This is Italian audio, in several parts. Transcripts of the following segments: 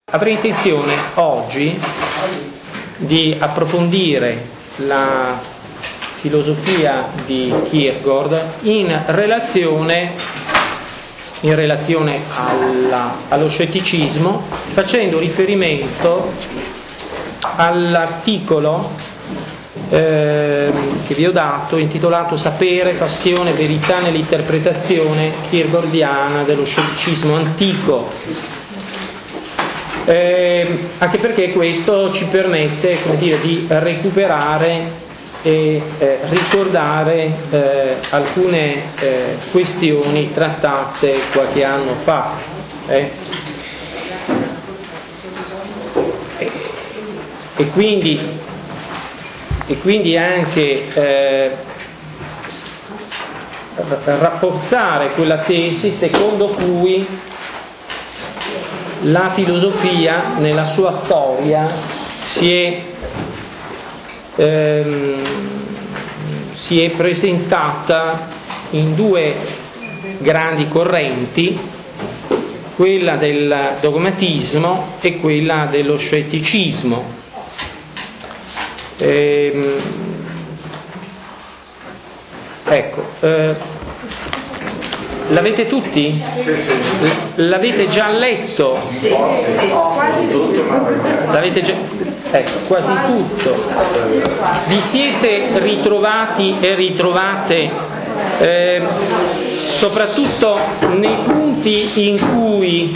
Avrei intenzione oggi di approfondire la filosofia di Kierkegaard in relazione allo scetticismo, facendo riferimento all'articolo che vi ho dato, intitolato Sapere, passione, verità nell'interpretazione kierkegaardiana dello scetticismo antico. Anche perché questo ci permette, come dire, di recuperare e ricordare alcune questioni trattate qualche anno fa. E quindi anche rafforzare quella tesi secondo cui la filosofia nella sua storia si è presentata in due grandi correnti, quella del dogmatismo e quella dello scetticismo. L'avete tutti? L'avete già letto? Sì, quasi tutto. L'avete già... quasi tutto. Vi siete ritrovati e ritrovate soprattutto nei punti in cui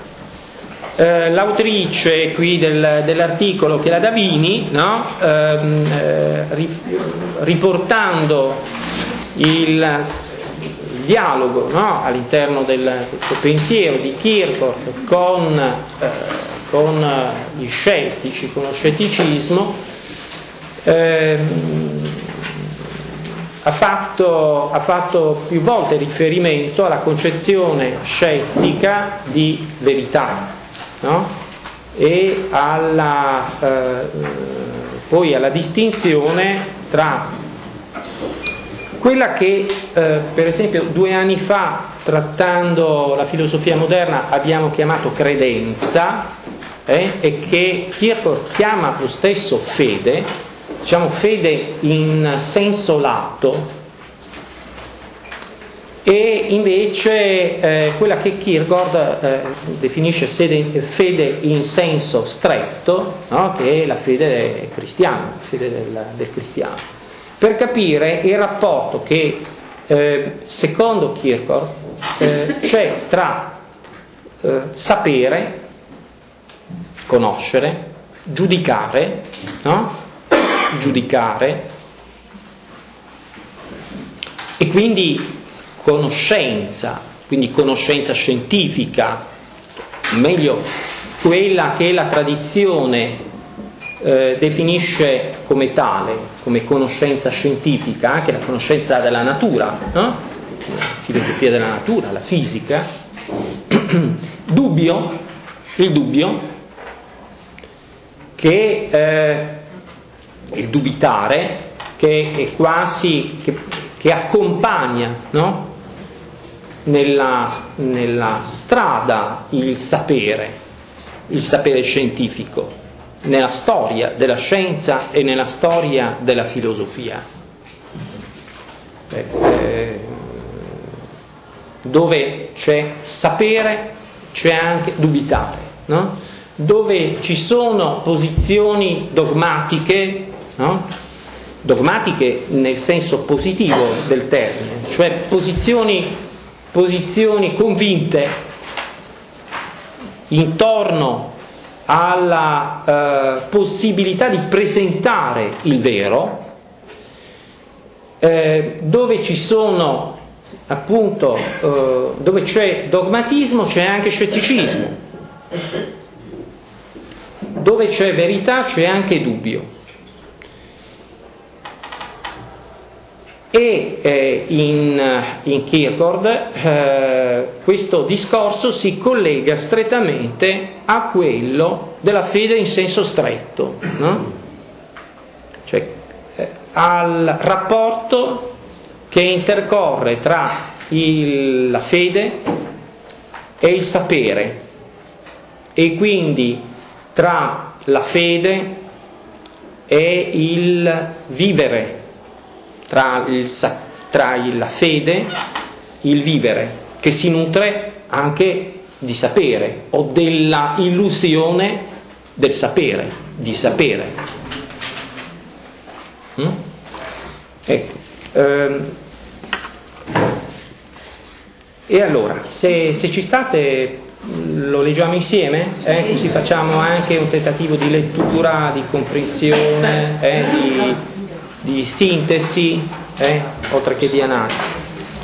l'autrice qui dell'articolo, che è la Davini, no? Riportando il dialogo, no? All'interno del pensiero di Kierkegaard con gli scettici, con lo scetticismo, ha fatto più volte riferimento alla concezione scettica di verità, no? E poi alla distinzione tra quella che per esempio 2 anni fa, trattando la filosofia moderna, abbiamo chiamato credenza, e che Kierkegaard chiama lo stesso fede, diciamo fede in senso lato, e invece quella che Kierkegaard definisce fede in senso stretto, no? Che è la fede cristiana, la fede del cristiano. Per capire il rapporto che, secondo Kierkegaard, c'è tra sapere, conoscere, giudicare, no? Giudicare, e quindi conoscenza scientifica, meglio quella che la tradizione definisce come tale, come conoscenza scientifica, anche la conoscenza della natura, no? La filosofia della natura, la fisica. Il dubbio che il dubitare, che è quasi che accompagna, no? nella strada il sapere scientifico, nella storia della scienza e nella storia della filosofia. Dove c'è sapere c'è anche dubitare, no? Dove ci sono posizioni dogmatiche, no? Dogmatiche nel senso positivo del termine, cioè posizioni convinte intorno alla possibilità di presentare il vero, dove ci sono appunto dove c'è dogmatismo c'è anche scetticismo, dove c'è verità c'è anche dubbio. E in Kierkegaard questo discorso si collega strettamente a quello della fede in senso stretto, no? Cioè al rapporto che intercorre tra la fede e il sapere, e quindi tra la fede e il vivere, tra la fede e il vivere, che si nutre anche di sapere o della illusione del sapere, di sapere. Ecco. E allora, se ci state, lo leggiamo insieme, così facciamo anche un tentativo di lettura, di comprensione, di sintesi, oltre che di analisi.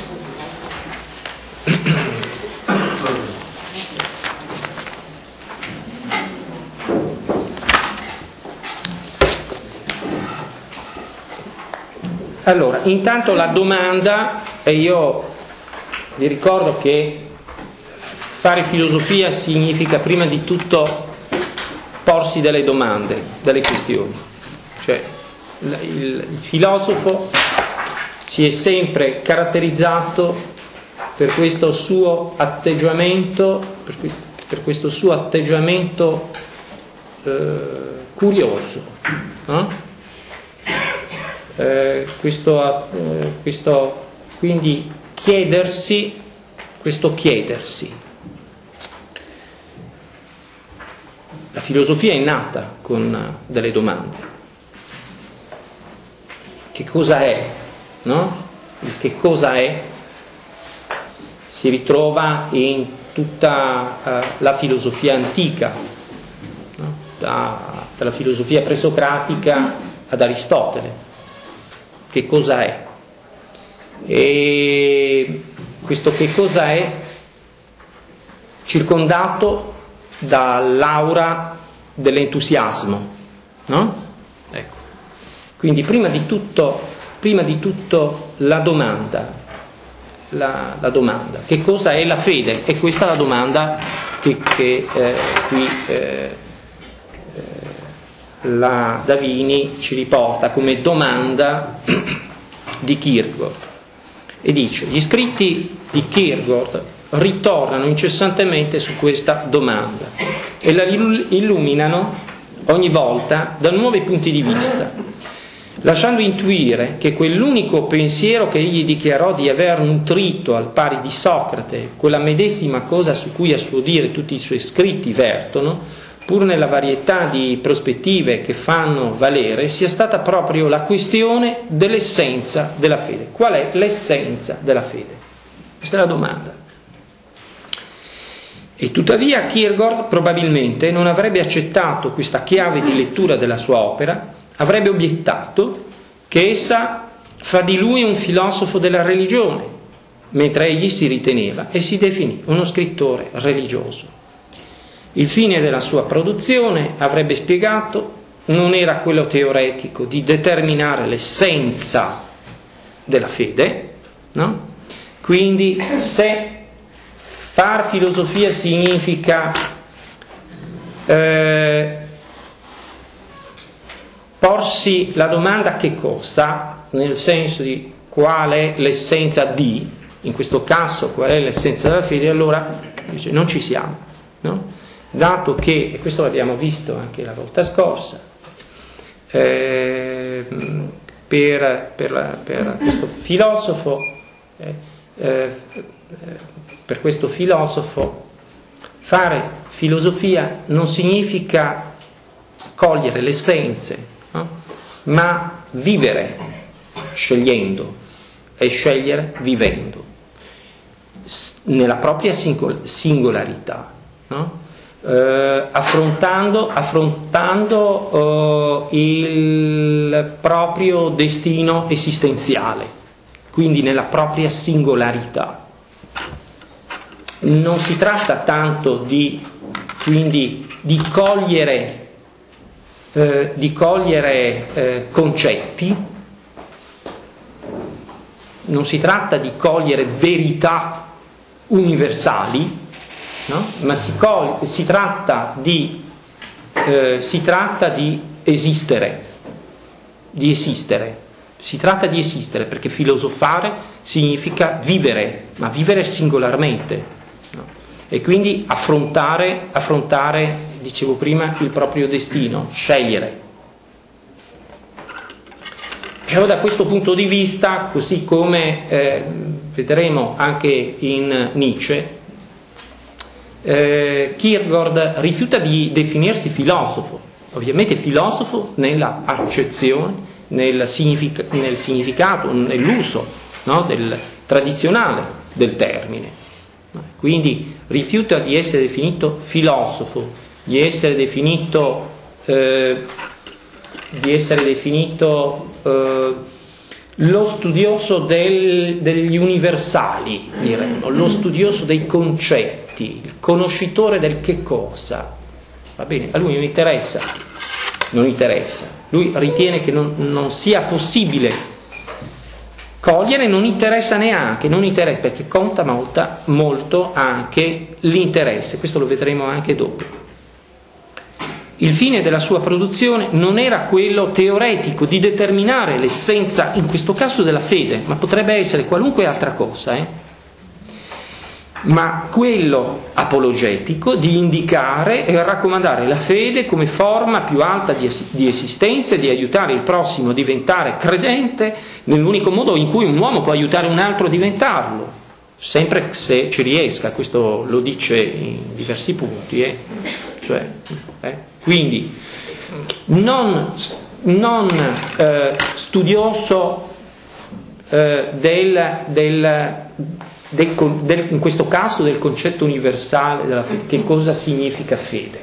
Allora, intanto la domanda, e io vi ricordo che fare filosofia significa prima di tutto porsi delle domande, delle questioni. Cioè, il filosofo si è sempre caratterizzato per questo suo atteggiamento, curioso, no? Quindi chiedersi. La filosofia è nata con delle domande. Che cosa è? No? Il che cosa è si ritrova in tutta la filosofia antica, no? Dalla filosofia presocratica ad Aristotele. Che cosa è? E questo che cosa è circondato dall'aura dell'entusiasmo, no? Ecco. Quindi prima di tutto la domanda, che cosa è la fede? E questa è la domanda che qui la Davini ci riporta come domanda di Kierkegaard. E dice: gli scritti di Kierkegaard ritornano incessantemente su questa domanda e la illuminano ogni volta da nuovi punti di vista, lasciando intuire che quell'unico pensiero che egli dichiarò di aver nutrito al pari di Socrate, quella medesima cosa su cui a suo dire tutti i suoi scritti vertono, pur nella varietà di prospettive che fanno valere, sia stata proprio la questione dell'essenza della fede. Qual è l'essenza della fede? Questa è la domanda. E tuttavia Kierkegaard probabilmente non avrebbe accettato questa chiave di lettura della sua opera, avrebbe obiettato che essa fa di lui un filosofo della religione, mentre egli si riteneva e si definì uno scrittore religioso. Il fine della sua produzione, avrebbe spiegato, non era quello teoretico di determinare l'essenza della fede, no? Quindi se far filosofia significa porsi la domanda che cosa, nel senso di qual è l'essenza di, in questo caso qual è l'essenza della fede, allora dice, non ci siamo, no? Dato che, e questo l'abbiamo visto anche la volta scorsa, per questo filosofo fare filosofia non significa cogliere le essenze, no? Ma vivere scegliendo e scegliere vivendo nella propria singolarità, no? Affrontando il proprio destino esistenziale, quindi nella propria singolarità. Non si tratta tanto quindi di cogliere concetti, non si tratta di cogliere verità universali, no? Ma si tratta di esistere, si tratta di esistere, perché filosofare significa vivere, ma vivere singolarmente, no? e quindi affrontare, dicevo prima, il proprio destino, scegliere. E allora da questo punto di vista, così come vedremo anche in Nietzsche, Kierkegaard rifiuta di definirsi filosofo, ovviamente filosofo nella accezione, nel significato, nell'uso, no, del tradizionale del termine. Quindi rifiuta di essere definito filosofo, di essere definito lo studioso degli universali, diremmo, lo studioso dei concetti, il conoscitore del che cosa. Va bene, a lui non interessa. Lui ritiene che non sia possibile cogliere, non interessa perché conta molto anche l'interesse, questo lo vedremo anche dopo. Il fine della sua produzione non era quello teoretico di determinare l'essenza, in questo caso della fede, ma potrebbe essere qualunque altra cosa, ma quello apologetico di indicare e raccomandare la fede come forma più alta di esistenza e di aiutare il prossimo a diventare credente nell'unico modo in cui un uomo può aiutare un altro a diventarlo, sempre se ci riesca. Questo lo dice in diversi punti, quindi non studioso in questo caso del concetto universale della fede. Che cosa significa fede?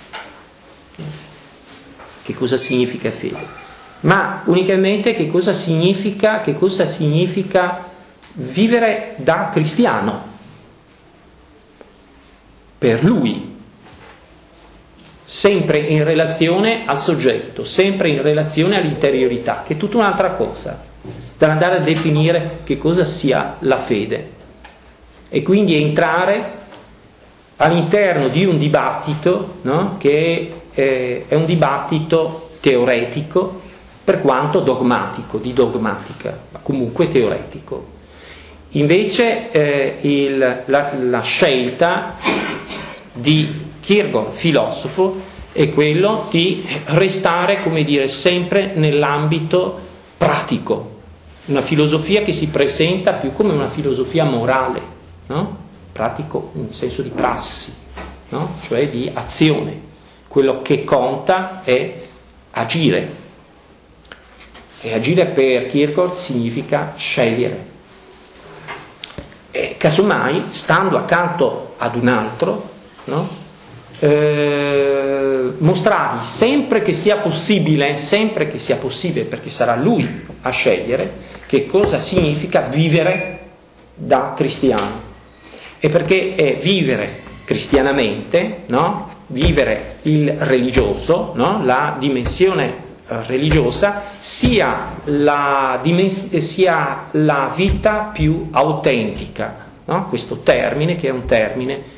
Ma unicamente che cosa significa vivere da cristiano per lui, sempre in relazione al soggetto, sempre in relazione all'interiorità, che è tutta un'altra cosa, da andare a definire che cosa sia la fede. E quindi entrare all'interno di un dibattito, no? Che è un dibattito teoretico, per quanto dogmatico, di dogmatica, ma comunque teoretico. Invece la scelta di Kierkegaard, filosofo, è quello di restare, come dire, sempre nell'ambito pratico, una filosofia che si presenta più come una filosofia morale, no? Pratico in senso di prassi, no? Cioè di azione. Quello che conta è agire, e agire per Kierkegaard significa scegliere. E casomai, stando accanto ad un altro, no? Mostrargli sempre che sia possibile, perché sarà lui a scegliere, che cosa significa vivere da cristiano. E perché è vivere cristianamente, no? Vivere il religioso, no? La dimensione religiosa sia la vita più autentica, no? Questo termine, che è un termine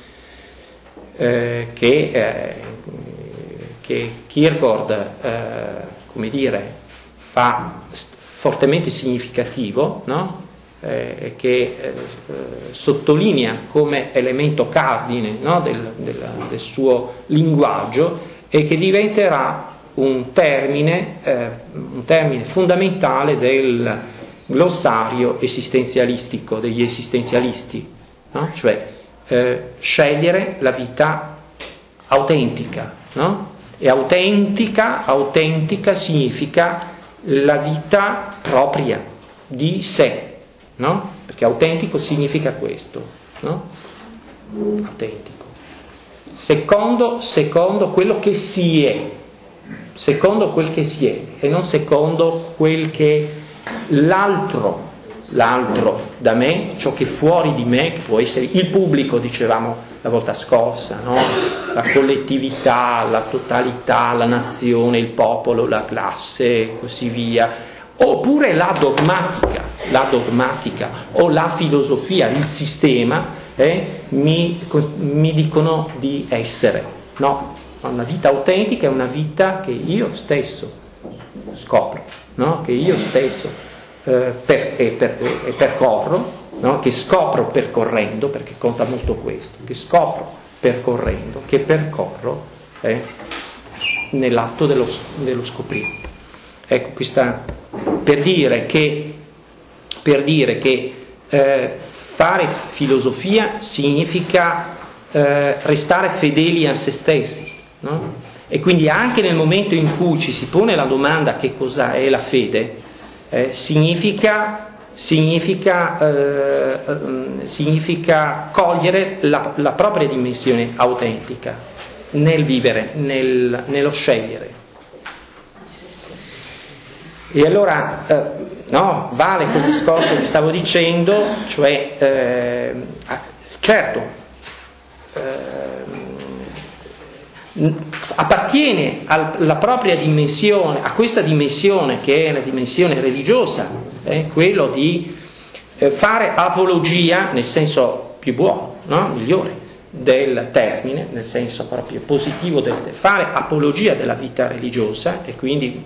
che Kierkegaard come dire, fa fortemente significativo, no? Che sottolinea come elemento cardine, no? del suo linguaggio, e che diventerà un termine fondamentale del glossario esistenzialistico, degli esistenzialisti, no? Cioè scegliere la vita autentica, no? E autentica significa la vita propria di sé, no? Perché autentico significa questo, no? Autentico. Secondo quello che si è, secondo quel che si è, e non secondo quel che l'altro da me, ciò che è fuori di me, che può essere il pubblico, dicevamo la volta scorsa, no? La collettività, la totalità, la nazione, il popolo, la classe e così via, oppure la dogmatica o la filosofia, il sistema, mi dicono di essere. No, una vita autentica è una vita che io stesso scopro, no? Che io stesso percorro, no? Che scopro percorrendo, perché conta molto questo, che scopro percorrendo, che percorro nell'atto dello scoprire. Ecco, questa per dire che fare filosofia significa restare fedeli a se stessi, no? E quindi anche nel momento in cui ci si pone la domanda che cosa è la fede, significa cogliere la propria dimensione autentica nel vivere, nello scegliere. E allora vale quel discorso che stavo dicendo, cioè certo appartiene alla propria dimensione, a questa dimensione che è la dimensione religiosa, quello di fare apologia nel senso più buono, no? Migliore del termine, nel senso proprio positivo fare apologia della vita religiosa e quindi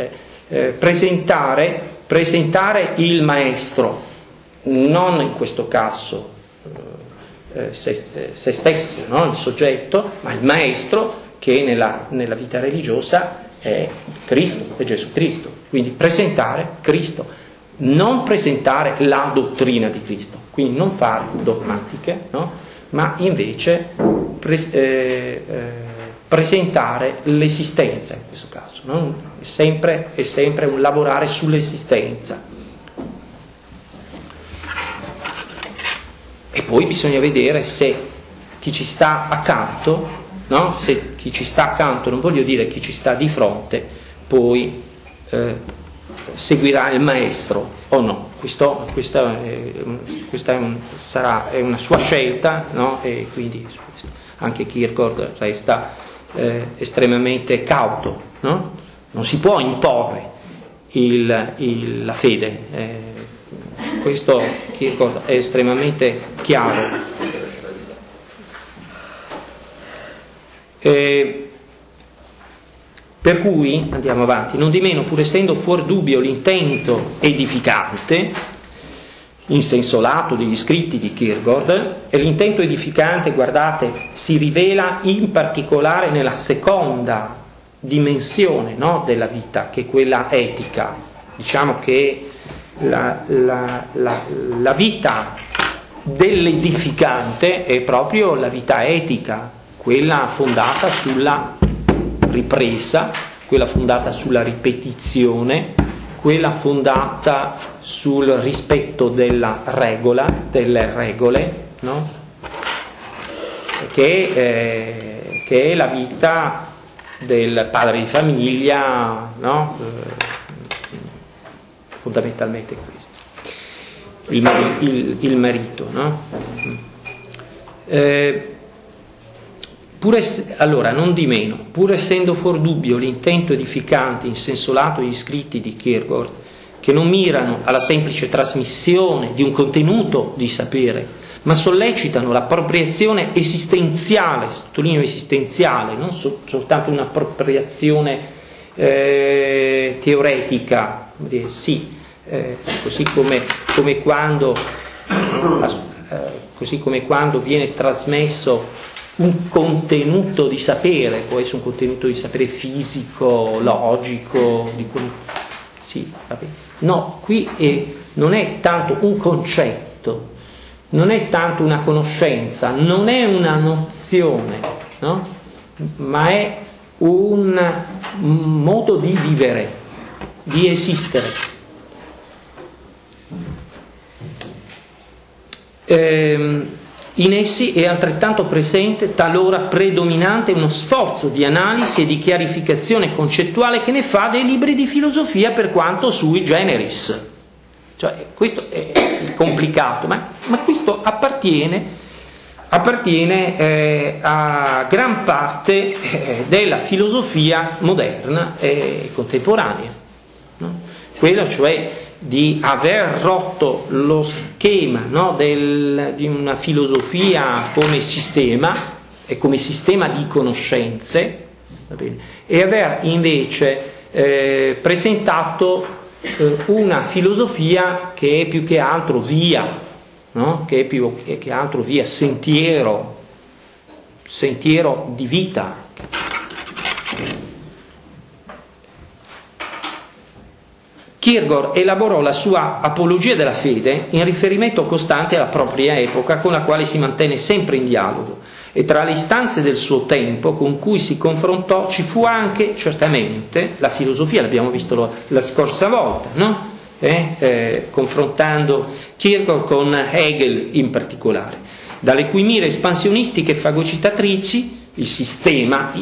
presentare il maestro, non in questo caso se stesso, no? Il soggetto, ma il maestro che nella vita religiosa è Cristo, è Gesù Cristo. Quindi presentare Cristo, non presentare la dottrina di Cristo, quindi non fare dogmatiche, no? Ma invece presentare l'esistenza in questo caso, no? È sempre un lavorare sull'esistenza. E poi bisogna vedere se chi ci sta accanto, no? Se chi ci sta accanto, non voglio dire chi ci sta di fronte, poi seguirà il maestro o no. Questa è una sua scelta, no? E quindi anche Kierkegaard resta estremamente cauto, no? Non si può imporre la fede. Questo Kierkegaard è estremamente chiaro. Per cui, andiamo avanti, non di meno, pur essendo fuor dubbio l'intento edificante, in senso lato degli scritti di Kierkegaard, e l'intento edificante, guardate, si rivela in particolare nella seconda dimensione, no, della vita, che è quella etica. Diciamo che la vita dell'edificante è proprio la vita etica, quella fondata sulla ripresa, quella fondata sulla ripetizione, quella fondata sul rispetto delle regole, no? Che è la vita del padre di famiglia, no? Fondamentalmente questo, il marito, no? Allora, non di meno, pur essendo fuor dubbio l'intento edificante in senso lato gli scritti di Kierkegaard, che non mirano alla semplice trasmissione di un contenuto di sapere, ma sollecitano l'appropriazione esistenziale, sottolineo esistenziale, non soltanto un'appropriazione teoretica, sì, così come quando viene trasmesso un contenuto di sapere, può essere un contenuto di sapere fisico, logico, sì, va bene. No, qui non è tanto un concetto, non è tanto una conoscenza, non è una nozione, no? Ma è un modo di vivere, di esistere. In essi è altrettanto presente, talora predominante, uno sforzo di analisi e di chiarificazione concettuale che ne fa dei libri di filosofia per quanto sui generis. Cioè, questo è complicato, ma questo appartiene a gran parte della filosofia moderna e contemporanea, no? Quello cioè di aver rotto lo schema, no, di una filosofia come sistema e come sistema di conoscenze, va bene, e aver invece presentato una filosofia che è più che altro via, no? Che è più che altro via sentiero di vita. Kierkegaard elaborò la sua apologia della fede in riferimento costante alla propria epoca, con la quale si mantenne sempre in dialogo, e tra le istanze del suo tempo con cui si confrontò ci fu anche certamente la filosofia, l'abbiamo visto la scorsa volta, no? Confrontando Kierkegaard con Hegel in particolare, dalle cui mire espansionistiche e fagocitatrici il sistema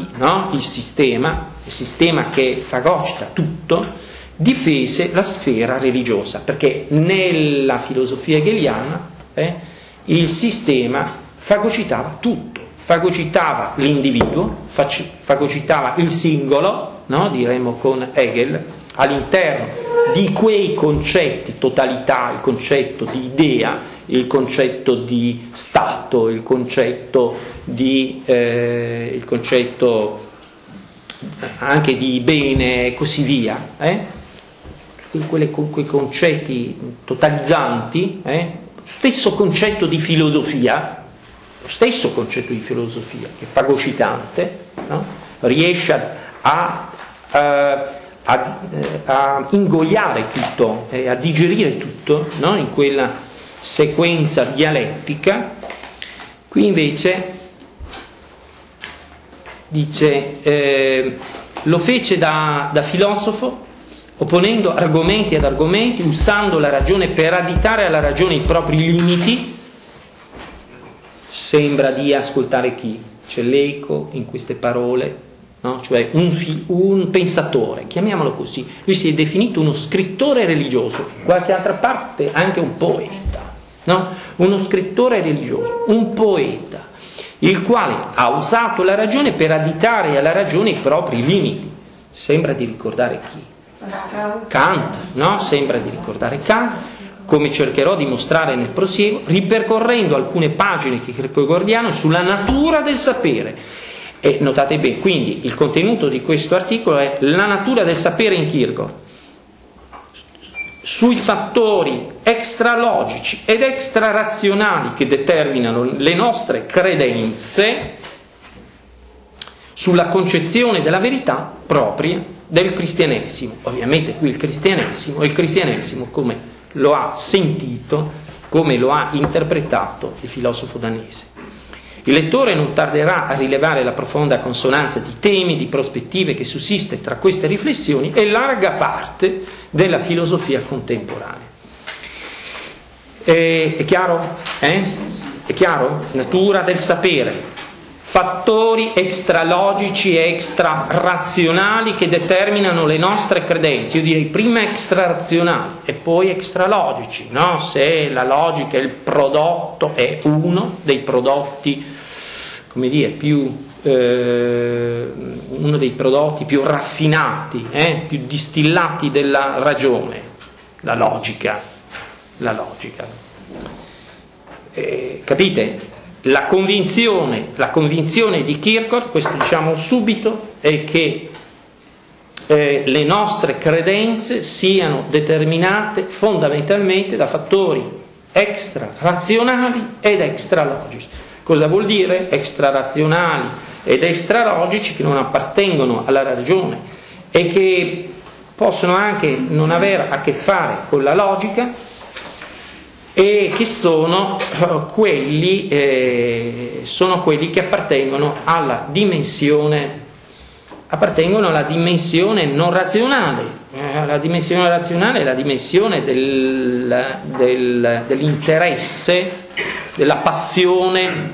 che fagocita tutto, difese la sfera religiosa, perché nella filosofia hegeliana il sistema fagocitava tutto, fagocitava l'individuo, fagocitava il singolo, no? Diremmo con Hegel, all'interno di quei concetti, totalità, il concetto di idea, il concetto di Stato, il concetto anche di bene e così via, quei concetti totalizzanti, stesso concetto di filosofia, lo stesso concetto di filosofia che è fagocitante, no? Riesce a ingoiare tutto, a digerire tutto, no? In quella sequenza dialettica. Qui invece dice lo fece da filosofo, opponendo argomenti ad argomenti, usando la ragione per additare alla ragione i propri limiti. Sembra di ascoltare chi? C'è l'eco in queste parole, no? Cioè un pensatore, chiamiamolo così. Lui si è definito uno scrittore religioso, qualche altra parte anche un poeta, no? Uno scrittore religioso, un poeta, il quale ha usato la ragione per additare alla ragione i propri limiti. Sembra di ricordare chi? Kant, no? Sembra di ricordare Kant, come cercherò di mostrare nel prosieguo, ripercorrendo alcune pagine kierkegaardiane sulla natura del sapere. E notate bene, quindi il contenuto di questo articolo è la natura del sapere in Kierkegaard, sui fattori extralogici ed extrarazionali che determinano le nostre credenze, sulla concezione della verità propria del cristianesimo. Ovviamente qui il cristianesimo come lo ha sentito, come lo ha interpretato il filosofo danese. Il lettore non tarderà a rilevare la profonda consonanza di temi, di prospettive che sussiste tra queste riflessioni e larga parte della filosofia contemporanea. È chiaro? È chiaro? Natura del sapere. Fattori extralogici e extrarazionali che determinano le nostre credenze. Io direi prima extrarazionali e poi extralogici, no? Se la logica è il prodotto, è uno dei prodotti, come dire, uno dei prodotti più raffinati, più distillati della ragione, la logica. Capite? La convinzione di Kierkegaard, questo diciamo subito, è che le nostre credenze siano determinate fondamentalmente da fattori extra-razionali ed extralogici. Cosa vuol dire? Extra-razionali ed extralogici che non appartengono alla ragione e che possono anche non avere a che fare con la logica, e che sono quelli che appartengono alla dimensione non razionale. La dimensione razionale è la dimensione dell'interesse, della passione.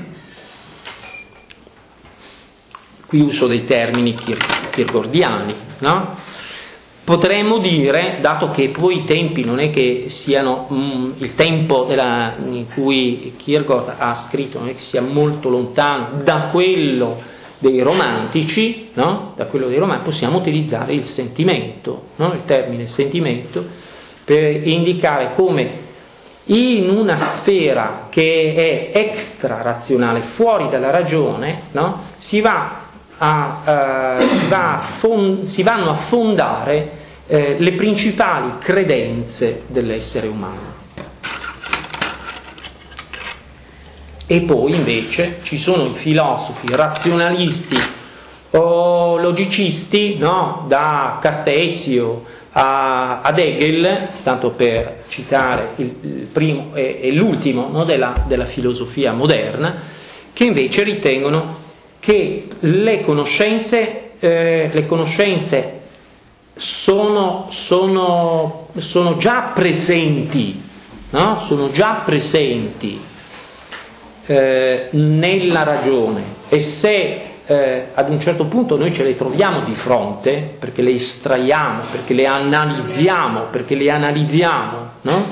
Qui uso dei termini kierkegaardiani, no? Potremmo dire, dato che poi i tempi non è che siano il tempo in cui Kierkegaard ha scritto, non è che sia molto lontano da quello dei romantici, no? Da quello dei romantici, possiamo utilizzare il sentimento, no? Il termine sentimento, per indicare come in una sfera che è extra-razionale, fuori dalla ragione, no? si vanno a fondare le principali credenze dell'essere umano. E poi invece ci sono i filosofi razionalisti o logicisti, no? Da Cartesio ad Hegel, tanto per citare il primo e l'ultimo, no? della filosofia moderna, che invece ritengono che le conoscenze sono già presenti, no? Sono già presenti nella ragione, e se ad un certo punto noi ce le troviamo di fronte, perché le estraiamo, perché le analizziamo, no?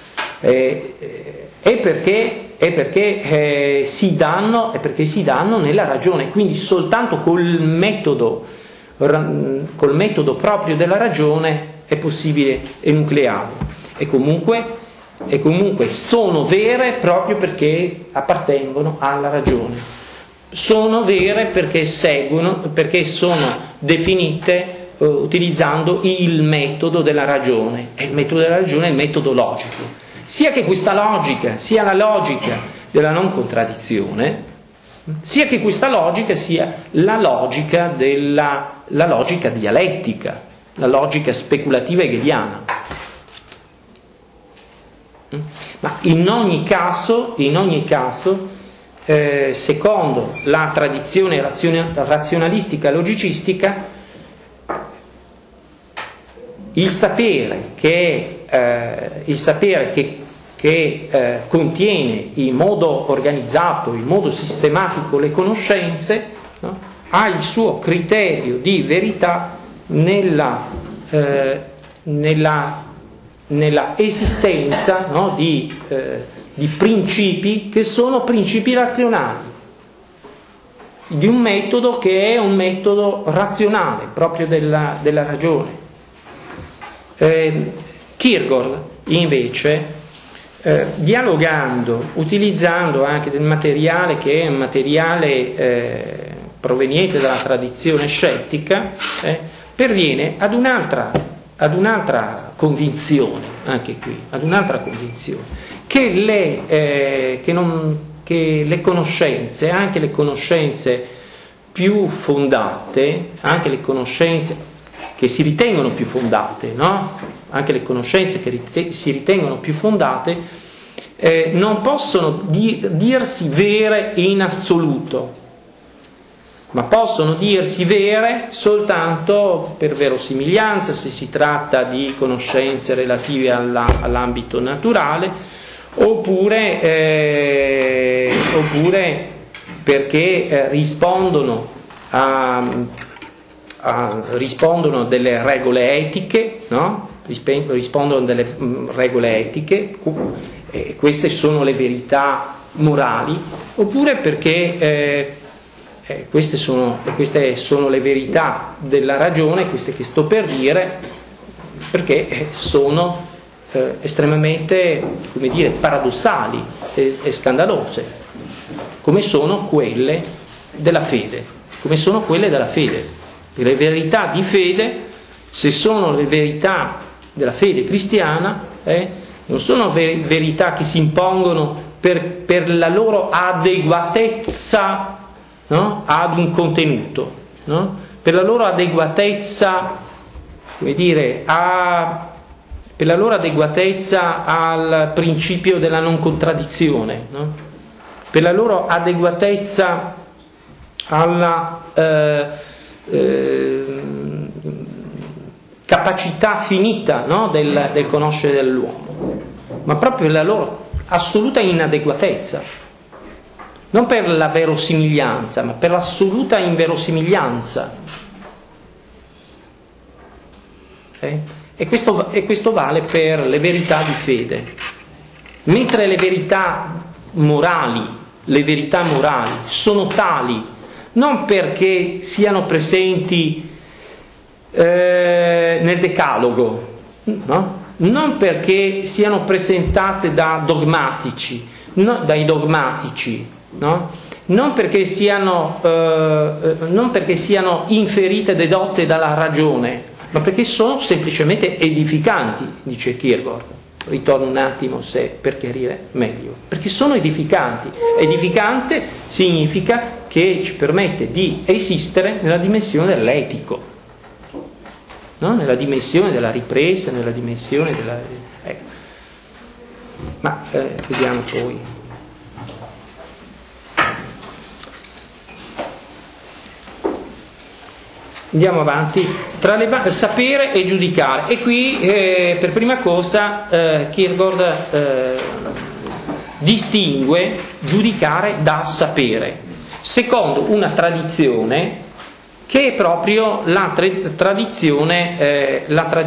È perché si danno nella ragione, quindi soltanto col metodo proprio della ragione è possibile enuclearlo, e comunque sono vere proprio perché appartengono alla ragione. Sono vere perché sono definite utilizzando il metodo della ragione, e il metodo della ragione è il metodo logico. Sia che questa logica sia la logica della non contraddizione, sia che questa logica sia la logica dialettica, la logica speculativa hegeliana. Ma in ogni caso, secondo la tradizione razionalistica logicistica, il sapere che contiene in modo organizzato, in modo sistematico le conoscenze, no? Ha il suo criterio di verità nella esistenza, no? di principi che sono principi razionali, di un metodo che è un metodo razionale, proprio della ragione. Kierkegaard invece, dialogando, utilizzando anche del materiale che è un materiale proveniente dalla tradizione scettica, perviene ad un'altra convinzione, anche qui, che le conoscenze, anche le conoscenze più fondate, anche le conoscenze che si ritengono più fondate, no? Anche le conoscenze che si ritengono più fondate non possono dirsi vere in assoluto, ma possono dirsi vere soltanto per verosimiglianza, se si tratta di conoscenze relative all'ambito naturale, oppure perché rispondono rispondono delle regole etiche, no? Rispondono delle regole etiche, e queste sono le verità morali, oppure perché queste sono le verità della ragione, queste che sto per dire, perché sono estremamente, come dire, paradossali e scandalose, come sono quelle della fede. Le verità di fede, se sono le verità della fede cristiana, non sono verità che si impongono per la loro adeguatezza, no? Ad un contenuto, no? Per la loro adeguatezza, come dire, per la loro adeguatezza al principio della non contraddizione, no? Per la loro adeguatezza alla capacità finita, no? del conoscere dell'uomo, ma proprio la loro assoluta inadeguatezza, non per la verosimiglianza, ma per l'assoluta inverosimiglianza. E questo vale per le verità di fede, mentre le verità morali sono tali non perché siano presenti nel Decalogo, no? Non perché siano presentate dai dogmatici, no? Non perché siano inferite, dedotte dalla ragione, ma perché sono semplicemente edificanti, dice Kierkegaard. ritorno un attimo per chiarire meglio, perché sono edificanti. Edificante significa che ci permette di esistere nella dimensione dell'etico, no? Nella dimensione della ripresa, nella dimensione della... Ma vediamo poi. Andiamo avanti. Sapere e giudicare. E qui per prima cosa Kierkegaard distingue giudicare da sapere, secondo una tradizione che è proprio la tradizione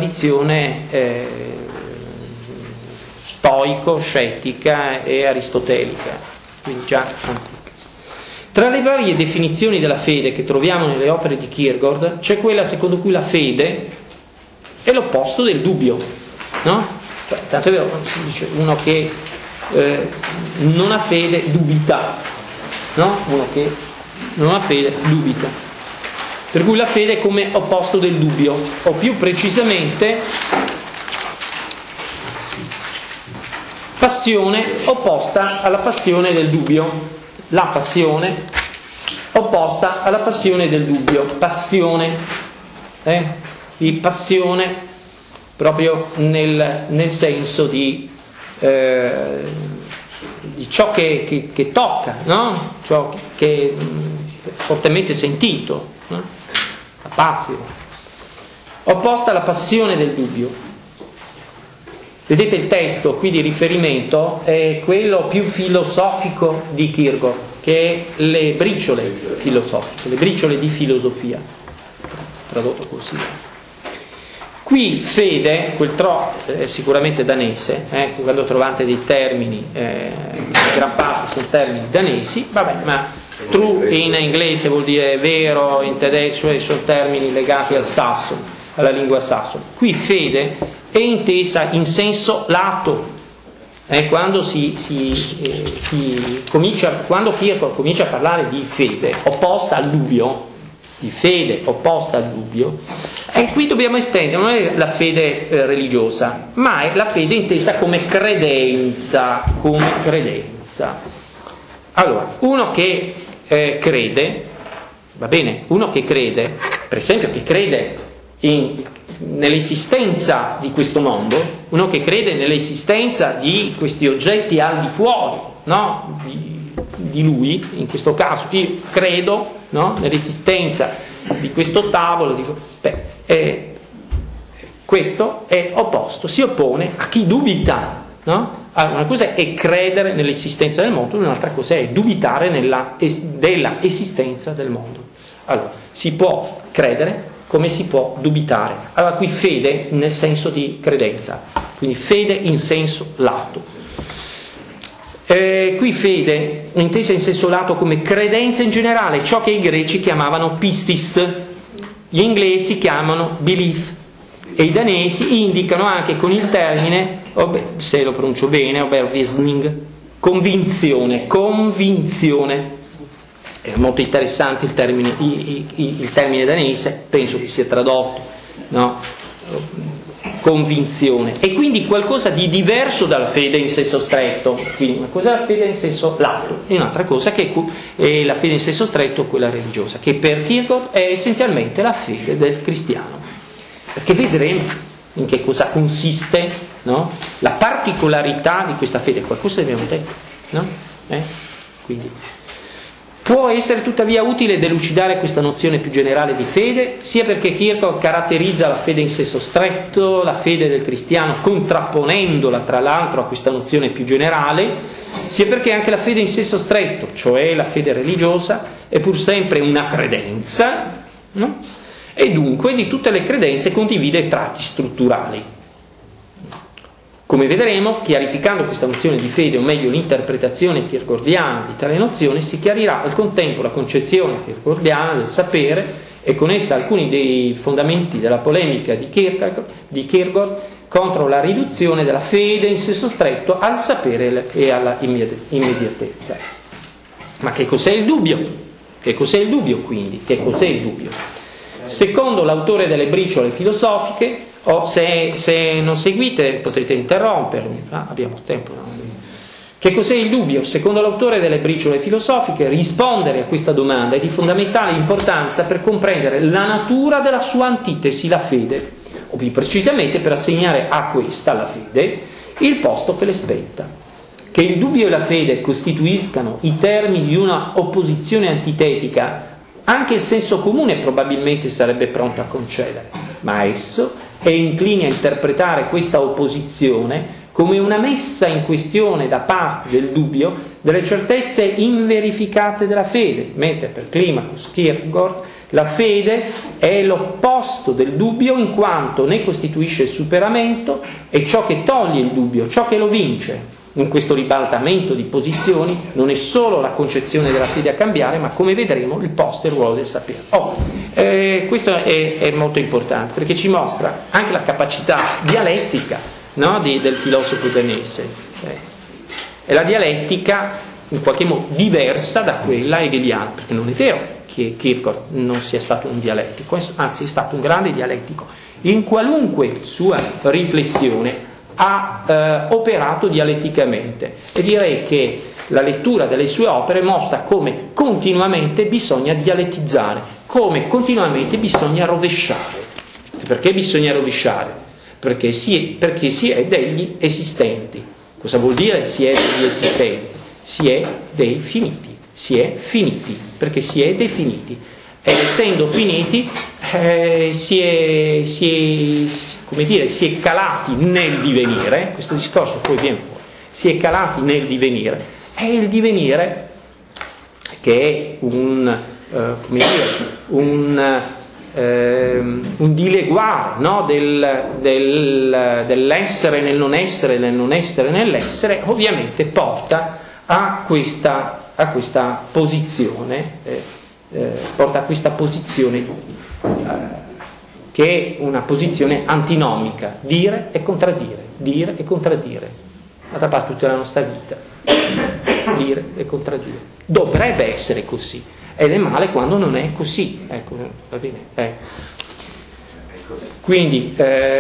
stoico-scettica e aristotelica, quindi già antica. Tra le varie definizioni della fede che troviamo nelle opere di Kierkegaard c'è quella secondo cui la fede è l'opposto del dubbio, no? Tanto è vero, dice uno che non ha fede dubita, no? Uno che non ha fede dubita. Per cui la fede è come opposto del dubbio, o più precisamente passione opposta alla passione del dubbio. La passione opposta alla passione del dubbio. Passione, di passione proprio nel senso di ciò che tocca, no? Ciò che è fortemente sentito, no? La passio. Opposta alla passione del dubbio. Vedete il testo qui di riferimento è quello più filosofico di Kierkegaard, che è le briciole filosofiche, le briciole di filosofia, tradotto così. Qui fede, quel tro è sicuramente danese, quando trovate dei termini, gran parte sono termini danesi, vabbè, ma true in inglese vuol dire vero, in tedesco sono termini legati al sassone, alla lingua sassone. Qui fede è intesa in senso lato, quando quando Kierkegaard comincia a parlare di fede opposta al dubbio, e qui dobbiamo estendere, non è la fede religiosa, ma è la fede intesa come credenza. Allora, uno che crede, va bene, uno che crede, per esempio che crede nell'esistenza di questo mondo, uno che crede nell'esistenza di questi oggetti al di fuori, no? di lui, in questo caso io credo, no? Nell'esistenza di questo tavolo, questo è opposto, si oppone a chi dubita, no? Allora, una cosa è credere nell'esistenza del mondo, un'altra cosa è dubitare della esistenza del mondo. Allora, si può credere come si può dubitare. Allora qui fede nel senso di credenza, quindi fede in senso lato. Qui fede intesa in senso lato come credenza in generale, ciò che i greci chiamavano pistis, gli inglesi chiamano belief, e i danesi indicano anche con il termine, se lo pronuncio bene, convinzione. È molto interessante il termine danese, penso che sia tradotto, no? Convinzione, e quindi qualcosa di diverso dalla fede in senso stretto. Quindi una cosa è la fede in senso lato e un'altra cosa che è la fede in senso stretto, quella religiosa, che per Kierkegaard è essenzialmente la fede del cristiano, perché vedremo in che cosa consiste, no? La particolarità di questa fede, qualcosa abbiamo detto, no? Quindi può essere tuttavia utile delucidare questa nozione più generale di fede, sia perché Kierkegaard caratterizza la fede in senso stretto, la fede del cristiano, contrapponendola tra l'altro a questa nozione più generale, sia perché anche la fede in senso stretto, cioè la fede religiosa, è pur sempre una credenza, no? E dunque di tutte le credenze condivide tratti strutturali. Come vedremo, chiarificando questa nozione di fede, o meglio l'interpretazione kierkegaardiana di tale nozione, si chiarirà al contempo la concezione kierkegaardiana del sapere e con essa alcuni dei fondamenti della polemica di Kierkegaard contro la riduzione della fede in senso stretto al sapere e alla immediatezza. Ma che cos'è il dubbio? Che cos'è il dubbio quindi? Che cos'è il dubbio? Secondo l'autore delle briciole filosofiche, o se non seguite potete interrompermi, abbiamo tempo. No? Che cos'è il dubbio? Secondo l'autore delle briciole filosofiche, rispondere a questa domanda è di fondamentale importanza per comprendere la natura della sua antitesi, la fede, o più precisamente per assegnare a questa, la fede, il posto che le spetta. Che il dubbio e la fede costituiscano i termini di una opposizione antitetica, anche il senso comune probabilmente sarebbe pronto a concedere, ma esso è incline a interpretare questa opposizione come una messa in questione da parte del dubbio delle certezze inverificate della fede, mentre per Climacus Kierkegaard la fede è l'opposto del dubbio in quanto ne costituisce il superamento e ciò che toglie il dubbio, ciò che lo vince. In questo ribaltamento di posizioni non è solo la concezione della fede a cambiare, ma come vedremo il posto e il ruolo del sapere. Questo è molto importante perché ci mostra anche la capacità dialettica, no, del filosofo danese. È la dialettica in qualche modo diversa da quella hegeliana, perché non è vero che Kierkegaard non sia stato un dialettico, anzi è stato un grande dialettico. In qualunque sua riflessione ha operato dialetticamente e direi che la lettura delle sue opere mostra come continuamente bisogna dialettizzare, come continuamente bisogna rovesciare. Perché bisogna rovesciare? Perché si è degli esistenti. Cosa vuol dire si è degli esistenti? Si è dei finiti, si è finiti, perché si è definiti. E essendo finiti si è calati nel divenire, questo discorso poi viene fuori, si è calati nel divenire, è il divenire che è un dileguare, no? dell'essere nel non essere, del non essere nell'essere, ovviamente porta a questa posizione. Che è una posizione antinomica, dire e contraddire, d'altra parte tutta la nostra vita, dire e contraddire, dovrebbe essere così, ed è male quando non è così, ecco, va bene. Quindi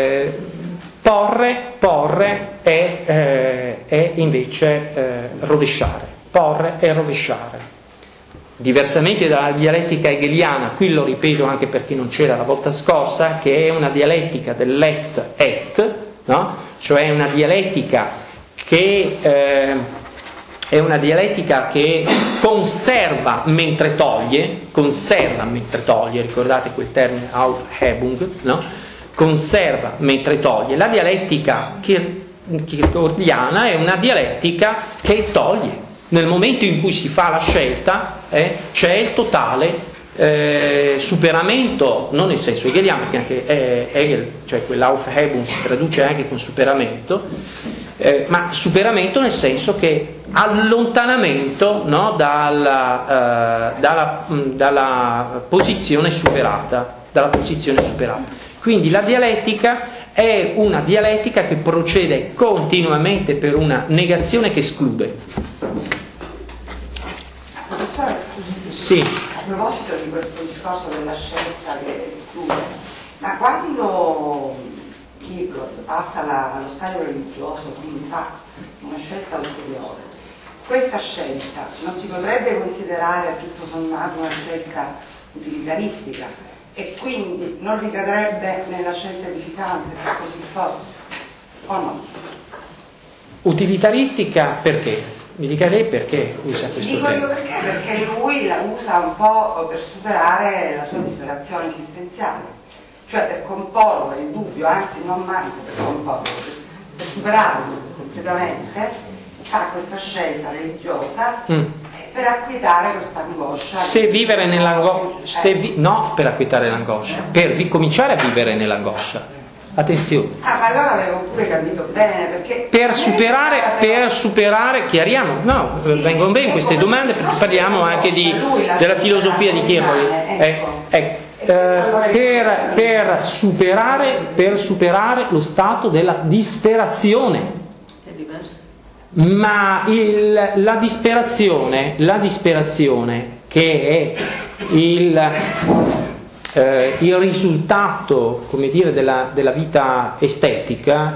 porre è invece rovesciare, porre e rovesciare. Diversamente dalla dialettica hegeliana, qui lo ripeto anche perché non c'era la volta scorsa, che è una dialettica dell'et et, no? Cioè una dialettica che conserva mentre toglie, ricordate quel termine Aufhebung, no? Conserva mentre toglie. La dialettica kierkegaardiana è una dialettica che toglie. Nel momento in cui si fa la scelta c'è il totale superamento, non nel senso hegeliano, perché anche Hegel, cioè quell'Aufhebung si traduce anche con superamento, ma superamento nel senso che allontanamento, no, dalla posizione superata, Quindi la dialettica è una dialettica che procede continuamente per una negazione che esclude. Professore, Sì. A proposito di questo discorso della scelta che esclude, ma quando Kierkegaard passa allo stadio religioso, quindi fa una scelta ulteriore, questa scelta non si potrebbe considerare tutto sommato una scelta utilitaristica e quindi non ricadrebbe nella scelta edificante, se così fosse, o no? Utilitaristica perché? Mi dica lei perché usa questo termine? Dico io perché lui la usa un po' per superare la sua disperazione esistenziale, cioè per comporre il dubbio, anzi non manco per comporre, per superarlo completamente, fa questa scelta religiosa per acquietare questa angoscia. Se vivere nell'angoscia, no per acquietare l'angoscia, per cominciare a vivere nell'angoscia. Attenzione. Ma allora avevo pure capito bene, perché per superare, chiariamo, no, vengono bene queste domande perché parliamo anche della filosofia di Kierkegaard. Per superare lo stato della disperazione. È diverso. Ma la disperazione che è il risultato, come dire, della vita estetica,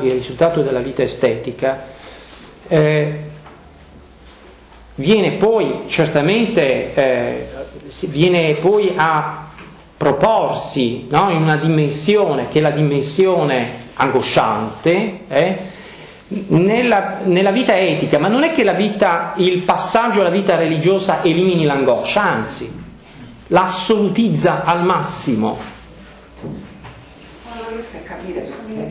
viene poi certamente viene poi a proporsi, no, in una dimensione che è la dimensione angosciante nella vita etica, ma non è che il passaggio alla vita religiosa elimini l'angoscia, anzi l'assolutizza al massimo. Non riesco a capire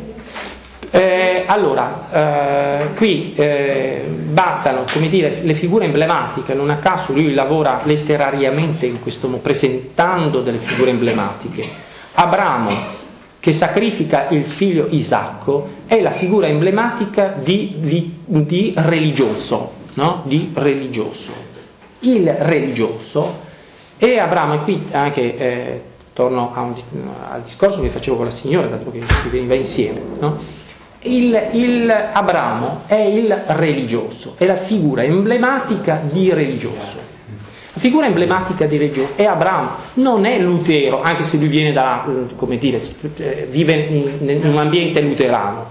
qui bastano, come dire, le figure emblematiche. Non a caso lui lavora letterariamente in questo modo, presentando delle figure emblematiche. Abramo, che sacrifica il figlio Isacco, è la figura emblematica di religioso, no? Di religioso. Il religioso, e Abramo, e qui anche torno al discorso che facevo con la signora, dato che si veniva insieme, no? Abramo è il religioso, è la figura emblematica di religioso. La figura emblematica di religioso è Abramo, non è Lutero, anche se lui viene vive in un ambiente luterano,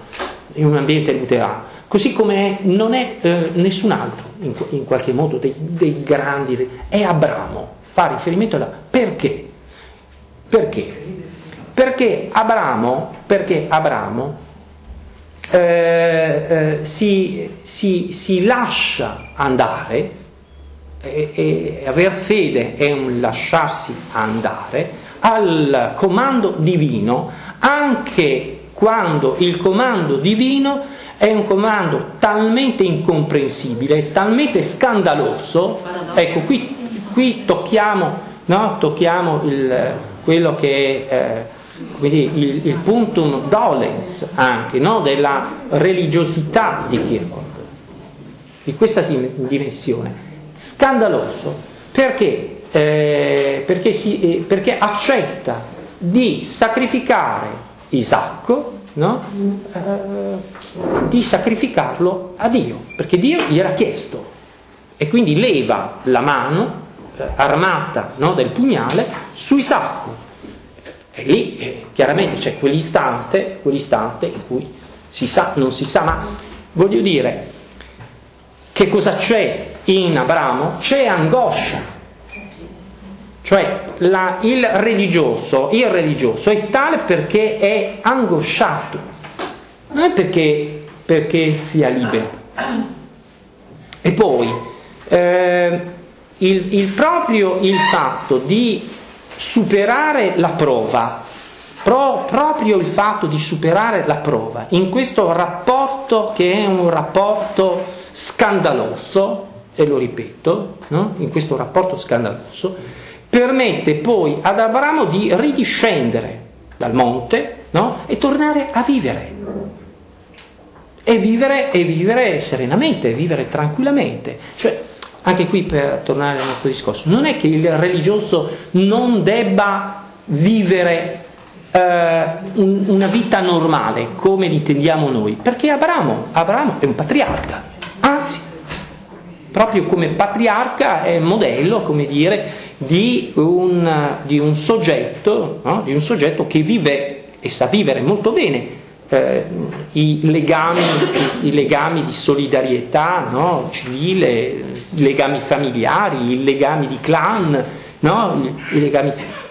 così come non è nessun altro, in qualche modo, dei grandi, è Abramo, fa riferimento alla... Perché? Perché Abramo si lascia andare, e aver fede è un lasciarsi andare al comando divino, anche quando il comando divino è un comando talmente incomprensibile, talmente scandaloso. Ecco, qui tocchiamo quello che è il puntum dolens anche, no, della religiosità di Kierkegaard, di questa dimensione. Scandaloso perché accetta di sacrificare Isacco, no? Di sacrificarlo a Dio, perché Dio gli era chiesto, e quindi leva la mano armata, no, del pugnale su Isacco. E lì chiaramente c'è quell'istante in cui non si sa, ma voglio dire, che cosa c'è in Abramo? C'è angoscia, cioè il religioso è tale perché è angosciato, non è perché sia libero. E poi il fatto di superare la prova, proprio il fatto di superare la prova in questo rapporto, che è un rapporto scandaloso, e lo ripeto, no? In questo rapporto scandaloso permette poi ad Abramo di ridiscendere dal monte, no? E tornare a vivere. E vivere serenamente, vivere tranquillamente. Cioè, anche qui, per tornare al nostro discorso, non è che il religioso non debba vivere una vita normale come l'intendiamo noi, perché Abramo è un patriarca, anzi, proprio come patriarca è modello, come dire, di un soggetto, no? Di un soggetto che vive e sa vivere molto bene i legami di solidarietà, no? Civile, i legami familiari, i legami di clan, no? I legami.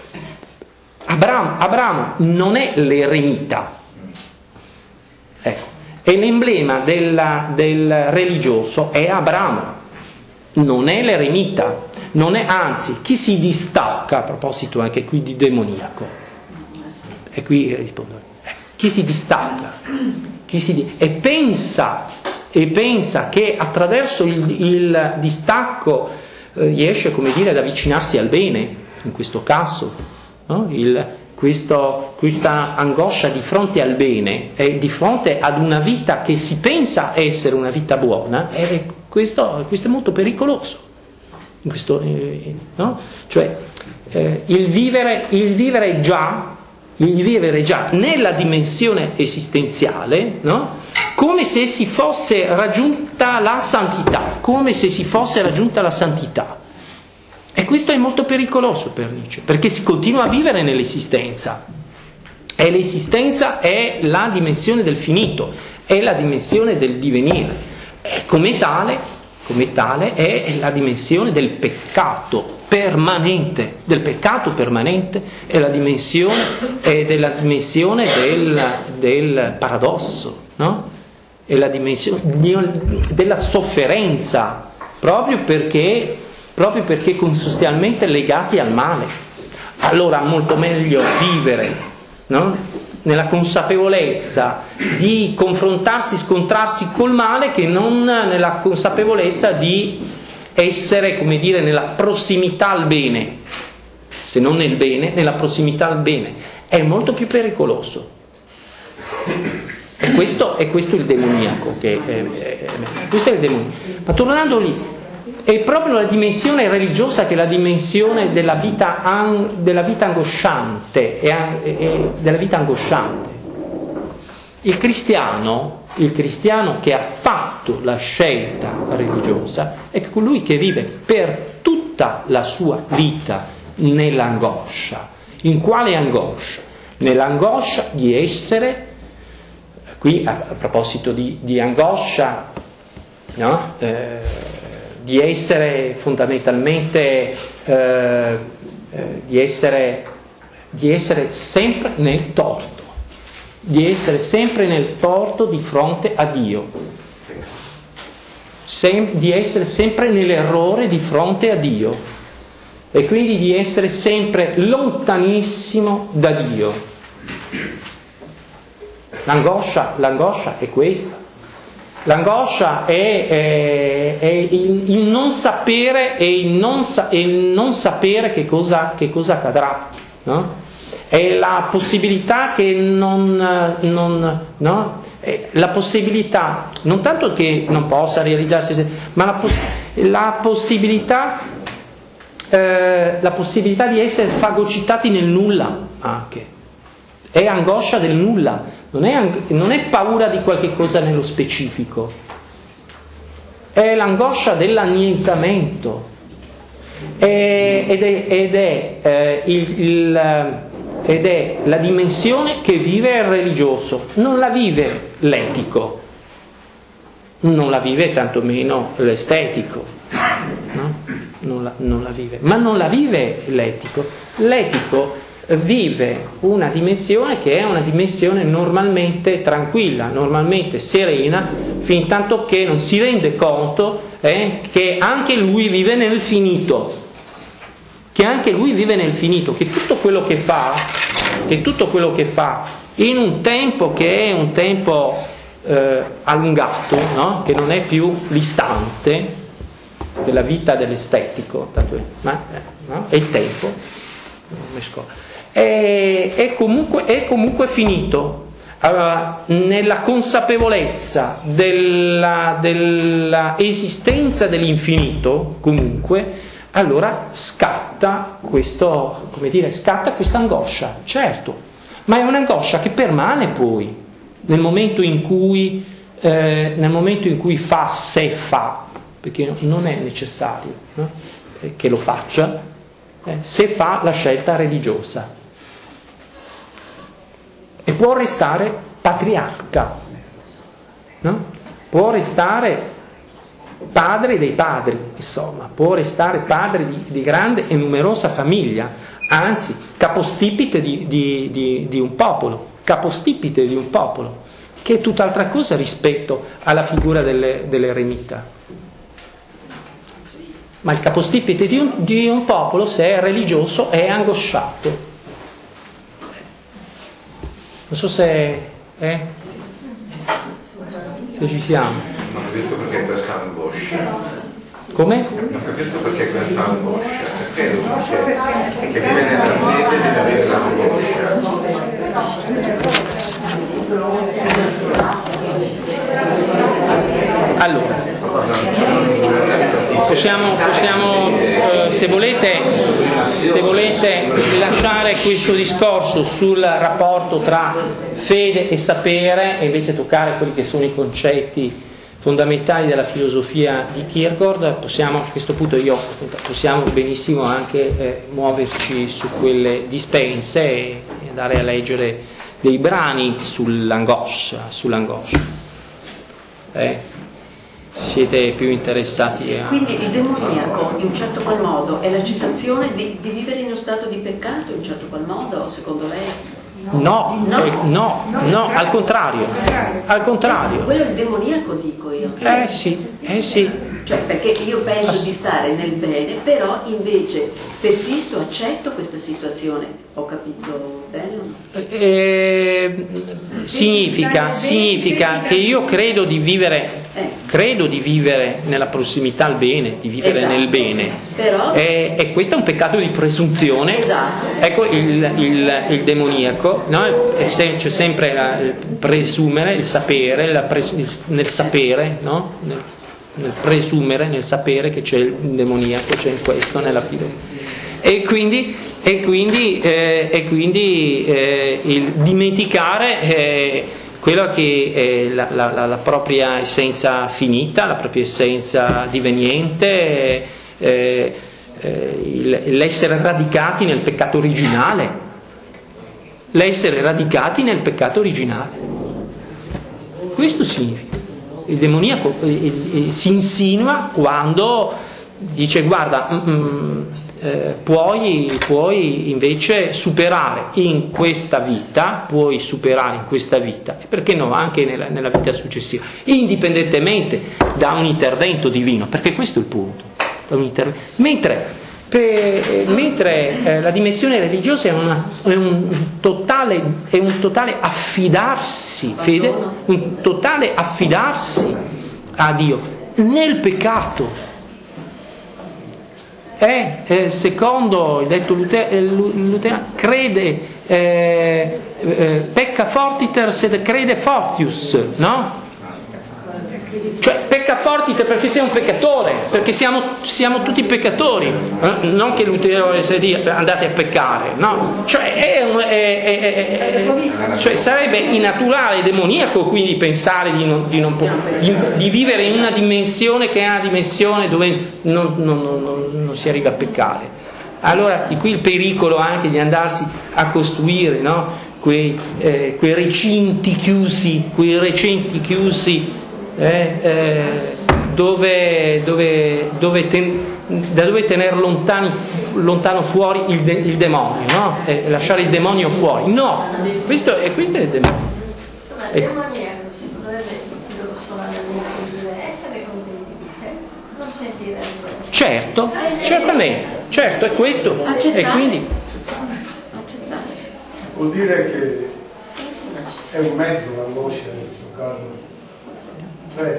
Abramo non è l'eremita, ecco, e l'emblema del religioso è Abramo, non è l'eremita, non è, anzi, chi si distacca, a proposito anche qui di demoniaco, e qui rispondo, chi si distacca, e pensa che attraverso il distacco riesce, come dire, ad avvicinarsi al bene, in questo caso, no? Questa angoscia di fronte al bene e di fronte ad una vita che si pensa essere una vita buona, questo è molto pericoloso. No? Cioè il vivere già nella dimensione esistenziale, no? Come se si fosse raggiunta la santità, E questo è molto pericoloso per Nietzsche, perché si continua a vivere nell'esistenza. E l'esistenza è la dimensione del finito, è la dimensione del divenire. E come tale è la dimensione del peccato permanente, è la dimensione del paradosso, no? È la dimensione della sofferenza, proprio perché consustanzialmente legati al male. Allora molto meglio vivere, no? Nella consapevolezza di confrontarsi, scontrarsi col male, che non nella consapevolezza di essere, come dire, nella prossimità al bene, se non nel bene, nella prossimità al bene. È molto più pericoloso. E questo è il demoniaco. Questo è il demoniaco. Ma tornando lì, è proprio la dimensione religiosa che è la dimensione della vita angosciante, della vita angosciante. Il cristiano che ha fatto la scelta religiosa è colui che vive per tutta la sua vita nell'angoscia. In quale angoscia? Nell'angoscia di essere, qui a proposito di angoscia, no? Di essere fondamentalmente, di essere sempre nel torto, di essere sempre nel torto di fronte a Dio, di essere sempre nell'errore di fronte a Dio e quindi di essere sempre lontanissimo da Dio. L'angoscia è questa. L'angoscia è il non sapere e il non sapere che cosa accadrà, no? È la possibilità che la possibilità non tanto che non possa realizzarsi, ma la possibilità di essere fagocitati nel nulla anche. È angoscia del nulla, non è paura di qualche cosa nello specifico, è l'angoscia dell'annientamento ed è la dimensione che vive il religioso, non la vive l'etico, non la vive tantomeno l'estetico, no? Non la vive, ma non la vive l'etico. L'etico vive una dimensione che è una dimensione normalmente tranquilla, normalmente serena, fin tanto che non si rende conto che anche lui vive nel finito, che tutto quello che fa in un tempo che è un tempo allungato, no? Che non è più l'istante della vita dell'estetico, no? È il tempo, è comunque finito. Allora, nella consapevolezza della esistenza dell'infinito, comunque, allora scatta questa angoscia, certo, ma è un'angoscia che permane poi, nel momento in cui fa, se fa, perché non è necessario, no? Che lo faccia, se fa la scelta religiosa. E può restare patriarca, no? Può restare padre dei padri, insomma, può restare padre di grande e numerosa famiglia, anzi capostipite di un popolo, che è tutt'altra cosa rispetto alla figura dell'eremita. Ma il capostipite di un popolo, se è religioso, è angosciato. Non so se ci siamo. Non capisco perché questa angoscia. Come? Non capisco perché questa angoscia. Perché non c'è? Che vive nella mente di avere l'angoscia. Allora, possiamo se volete lasciare questo discorso sul rapporto tra fede e sapere e invece toccare quelli che sono i concetti fondamentali della filosofia di Kierkegaard, a questo punto possiamo benissimo anche muoverci su quelle dispense e andare a leggere dei brani sull'angoscia. Siete più interessati a... Quindi il demoniaco, in un certo qual modo, è l'accettazione di vivere in uno stato di peccato, in un certo qual modo, secondo lei? No, al contrario. Quello è il demoniaco, dico io. Sì. Cioè, perché io penso di stare nel bene, però invece persisto, accetto questa situazione. Ho capito bene o no? Significa che io credo di vivere nella prossimità al bene, di vivere nel bene. Però... E questo è un peccato di presunzione. Esatto. Ecco, il demoniaco, no? C'è sempre il presumere, il sapere, nel sapere, no? Nel presumere, nel sapere che c'è il demoniaco, c'è in questo, nella filosofia. E quindi il dimenticare quello che è la propria essenza finita, la propria essenza diveniente, l'essere radicati nel peccato originale. Questo significa. Il demoniaco si insinua quando dice: guarda, puoi invece superare in questa vita, e perché no, anche nella vita successiva, indipendentemente da un intervento divino, perché questo è il punto. Mentre la dimensione religiosa è un totale affidarsi, fede, un totale affidarsi a Dio nel peccato. Secondo il detto luterano, pecca fortiter sed crede fortius, no? Cioè pecca fortiter perché sei un peccatore, perché siamo tutti peccatori, non che Lutero dica andate a peccare, no? Cioè, cioè sarebbe innaturale e demoniaco quindi pensare di vivere in una dimensione che è una dimensione dove non si arriva a peccare. Allora di qui il pericolo anche di andarsi a costruire, no? quei recinti chiusi, da dove tenere lontano fuori il demonio, no? Lasciare il demonio fuori. No, questo è il demonio. Il demoniaco si potrebbe essere contenti di sé, non sentire Certo, certo, è questo. E quindi vuol dire che è un mezzo l'angoscia in questo caso. Cioè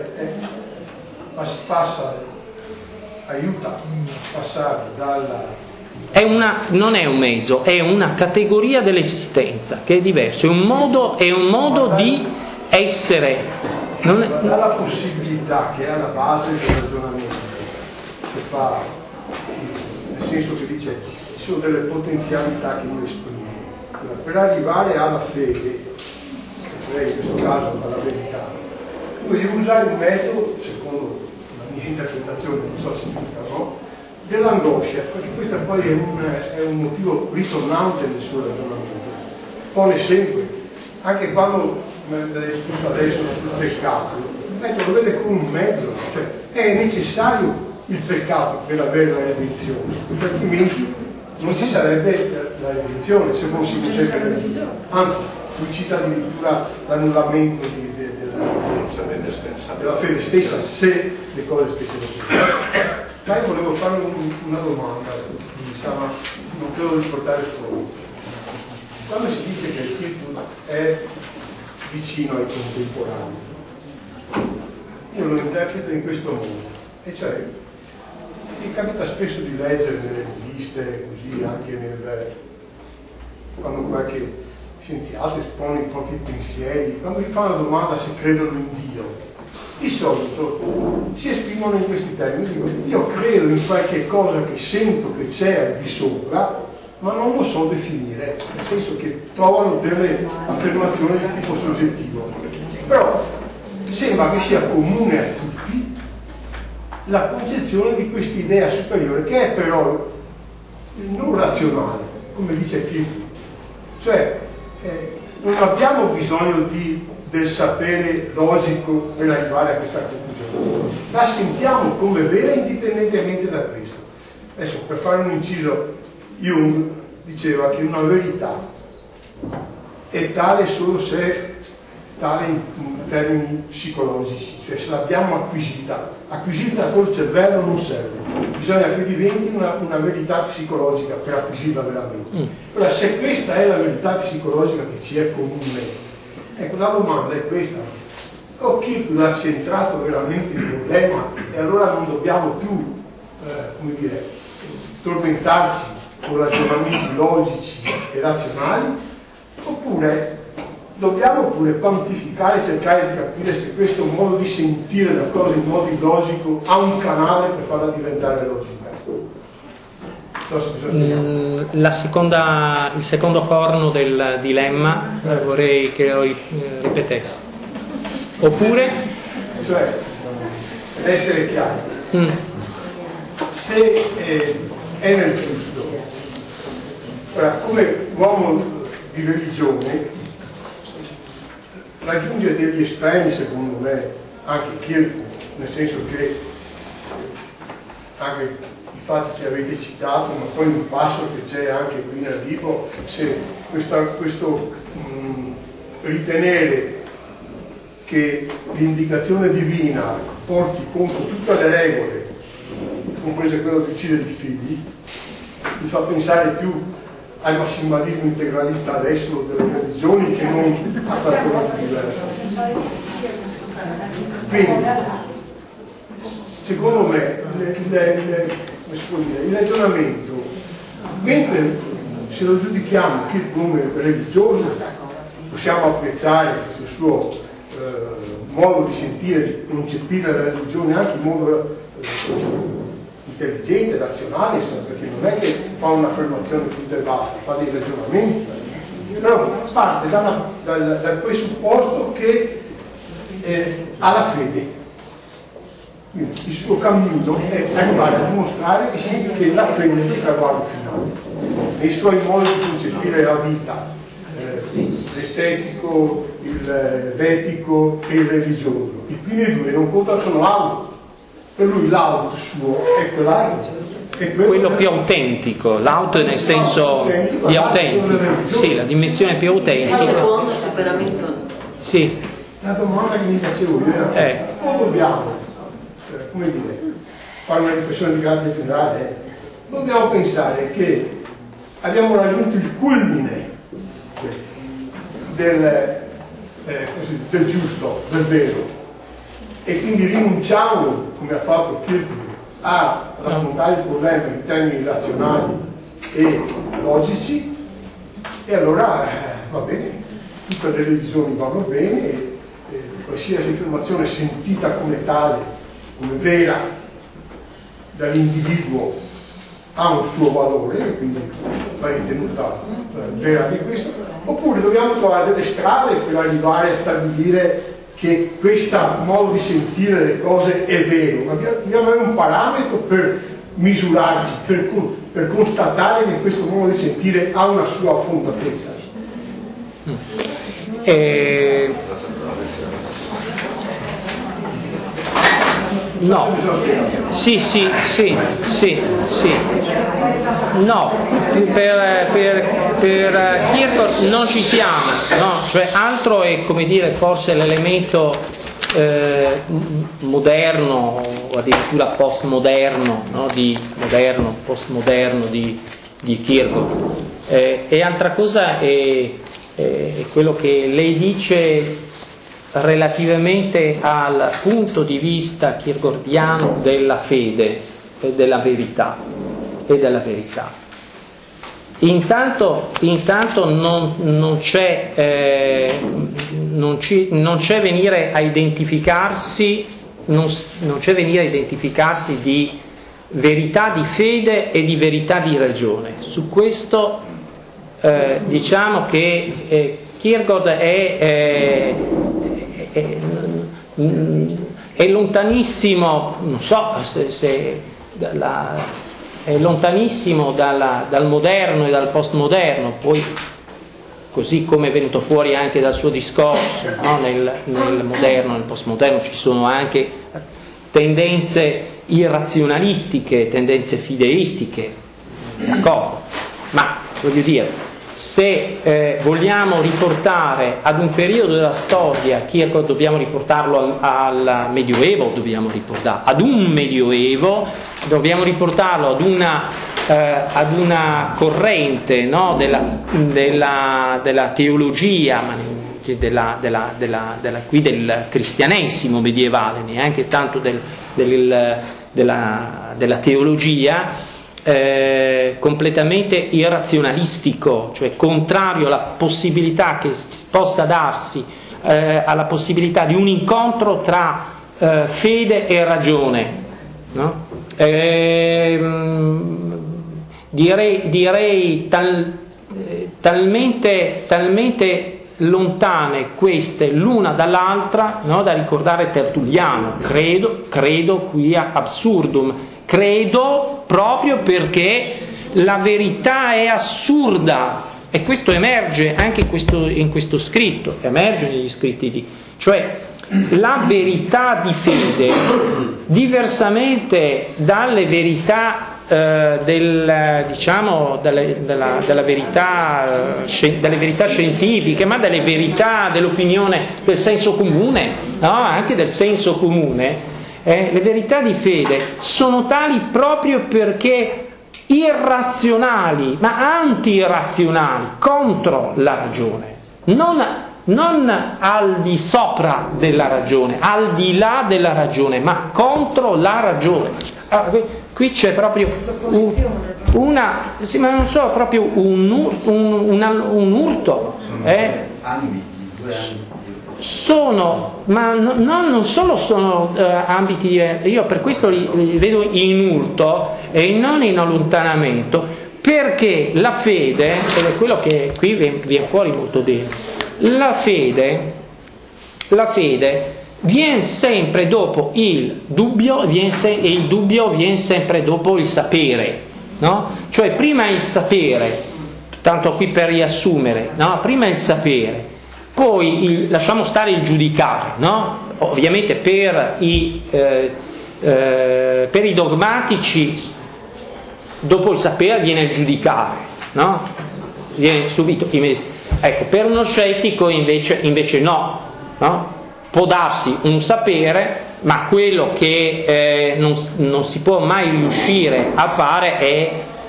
aiuta a passare dalla... non è un mezzo, è una categoria dell'esistenza che è diverso, è un modo di essere. Dalla possibilità che è alla base del ragionamento, che fa, nel senso che dice ci sono delle potenzialità che io esprimo. Per arrivare alla fede, cioè in questo caso alla verità, devo usare un mezzo, secondo la mia interpretazione, non so se giusta o no, dell'angoscia, perché questo poi è un motivo ritornante nel suo ragionamento. Pone sempre, anche quando l'hai espresso adesso sul peccato, lo vede come un mezzo, cioè è necessario il peccato per avere la redenzione, perché altrimenti non ci sarebbe la redenzione, se non si potesse, anzi, lui cita addirittura l'annullamento della fede stessa se le cose stesse. Ma io volevo fare una domanda, non credo di portare fuori. Quando si dice che il Kirchhoff è vicino ai contemporanei, io lo interpreto in questo modo, e cioè mi capita spesso di leggere nelle riviste, così anche quando qualche scienziato espone i propri pensieri, quando gli fa una domanda se credono in Dio, di solito si esprimono in questi termini, dicono io credo in qualche cosa che sento che c'è al di sopra, ma non lo so definire, nel senso che trovano delle affermazioni di tipo soggettivo. Però sembra che sia comune a tutti la concezione di questa idea superiore, che è però non razionale, come dice Kierkegaard. Cioè, non abbiamo bisogno del sapere logico per arrivare a questa conclusione, la sentiamo come vera indipendentemente da questo. Adesso, per fare un inciso, Jung diceva che una verità è tale solo se è tale in termini psicologici, cioè se l'abbiamo acquisita col cervello non serve, bisogna che diventi una verità psicologica per acquisirla veramente. Ora, se questa è la verità psicologica che ci è comune, ecco, la domanda è questa: o Kierkegaard ha centrato veramente il problema e allora non dobbiamo più tormentarci con ragionamenti logici e razionali, oppure dobbiamo pure quantificare e cercare di capire se questo modo di sentire la cosa in modo illogico ha un canale per farla diventare logica. Il secondo corno del dilemma vorrei che lo ripetessi. Oppure? Cioè, per essere chiari, se è nel giusto, ora, come uomo di religione raggiunge degli estremi, secondo me, anche Kierkegaard, nel senso che anche i fatti che avete citato, ma poi un passo che c'è anche qui nel libro, se questo ritenere che l'indicazione divina porti contro tutte le regole, comprese quello di uccidere i figli, mi fa pensare più al massimalismo integralista adesso delle religioni che non a qualcosa di diverso. Quindi, secondo me, il ragionamento, mentre se lo giudichiamo come religioso, possiamo apprezzare il suo modo di sentire, di concepire la religione anche in modo intelligente, razionale, perché non è che fa un'affermazione tutta e basta, fa dei ragionamenti, però parte dal presupposto che ha la fede. Quindi il suo cammino è arrivare a dimostrare che la fede è il traguardo finale, nei suoi modi di concepire la vita, l'estetico, l'etico e il religioso. I primi due non contano, sono l'auto. Per lui l'auto suo è quell'auto. Quello più autentico, l'auto nel senso di autentico, sì, la dimensione più autentica. Il secondo superamento. Sì. La domanda che mi facevo io era o dobbiamo, come dire, fare una riflessione di grande generale, dobbiamo pensare che abbiamo raggiunto il culmine del giusto, del vero, e quindi rinunciamo, come ha fatto Kierkegaard, a raccontare il problema in termini razionali e logici, e allora va bene, tutte le religioni vanno bene, e qualsiasi informazione sentita come tale, come vera dall'individuo, ha un suo valore, e quindi va ritenuta vera anche questo. Oppure dobbiamo trovare delle strade per arrivare a stabilire che questo modo di sentire le cose è vero, ma dobbiamo avere un parametro per misurarci, per constatare che questo modo di sentire ha una sua fondatezza. No, sì. No, per Kierkegaard non ci siamo, no? Cioè altro è, come dire, forse l'elemento moderno o addirittura postmoderno, no? Postmoderno di Kierkegaard. E altra cosa è quello che lei dice relativamente al punto di vista kierkegaardiano della fede e della verità. Intanto non c'è venire a identificarsi di verità di fede e di verità di ragione. Su questo diciamo che Kierkegaard è lontanissimo, non so se è lontanissimo dal moderno e dal postmoderno, poi così come è venuto fuori anche dal suo discorso, no? Nel moderno, nel postmoderno ci sono anche tendenze irrazionalistiche, tendenze fideistiche, d'accordo, ma voglio dire, se vogliamo riportare ad un periodo della storia, Kierkegaard dobbiamo riportarlo al Medioevo, ad un Medioevo, dobbiamo riportarlo ad una corrente, no? della teologia, qui del cristianesimo medievale, neanche tanto della teologia, completamente irrazionalistico, cioè contrario alla possibilità che possa darsi alla possibilità di un incontro tra fede e ragione, no? Direi talmente lontane queste l'una dall'altra, no? Da ricordare Tertulliano, credo quia absurdum. Credo proprio perché la verità è assurda, e questo emerge anche in questo scritto, emerge negli scritti cioè la verità di fede, diversamente dalle verità delle verità scientifiche, ma delle verità dell'opinione, del senso comune, no? Anche del senso comune. Le verità di fede sono tali proprio perché irrazionali, ma anti-irrazionali, contro la ragione, non al di sopra della ragione, al di là della ragione, ma contro la ragione. Allora, qui c'è proprio proprio un urto. Non solo sono ambiti, io per questo li vedo in urto e non in allontanamento, perché la fede, ed è quello che qui viene fuori molto bene, la fede viene sempre dopo il dubbio, e il dubbio viene sempre dopo il sapere, no? Cioè prima il sapere, tanto qui per riassumere, no? Prima il sapere, poi lasciamo stare il giudicare, no? Ovviamente per i dogmatici dopo il sapere viene il giudicare, no? Viene subito. Ecco, per uno scettico invece no? Può darsi un sapere, ma quello che non si può mai riuscire a fare è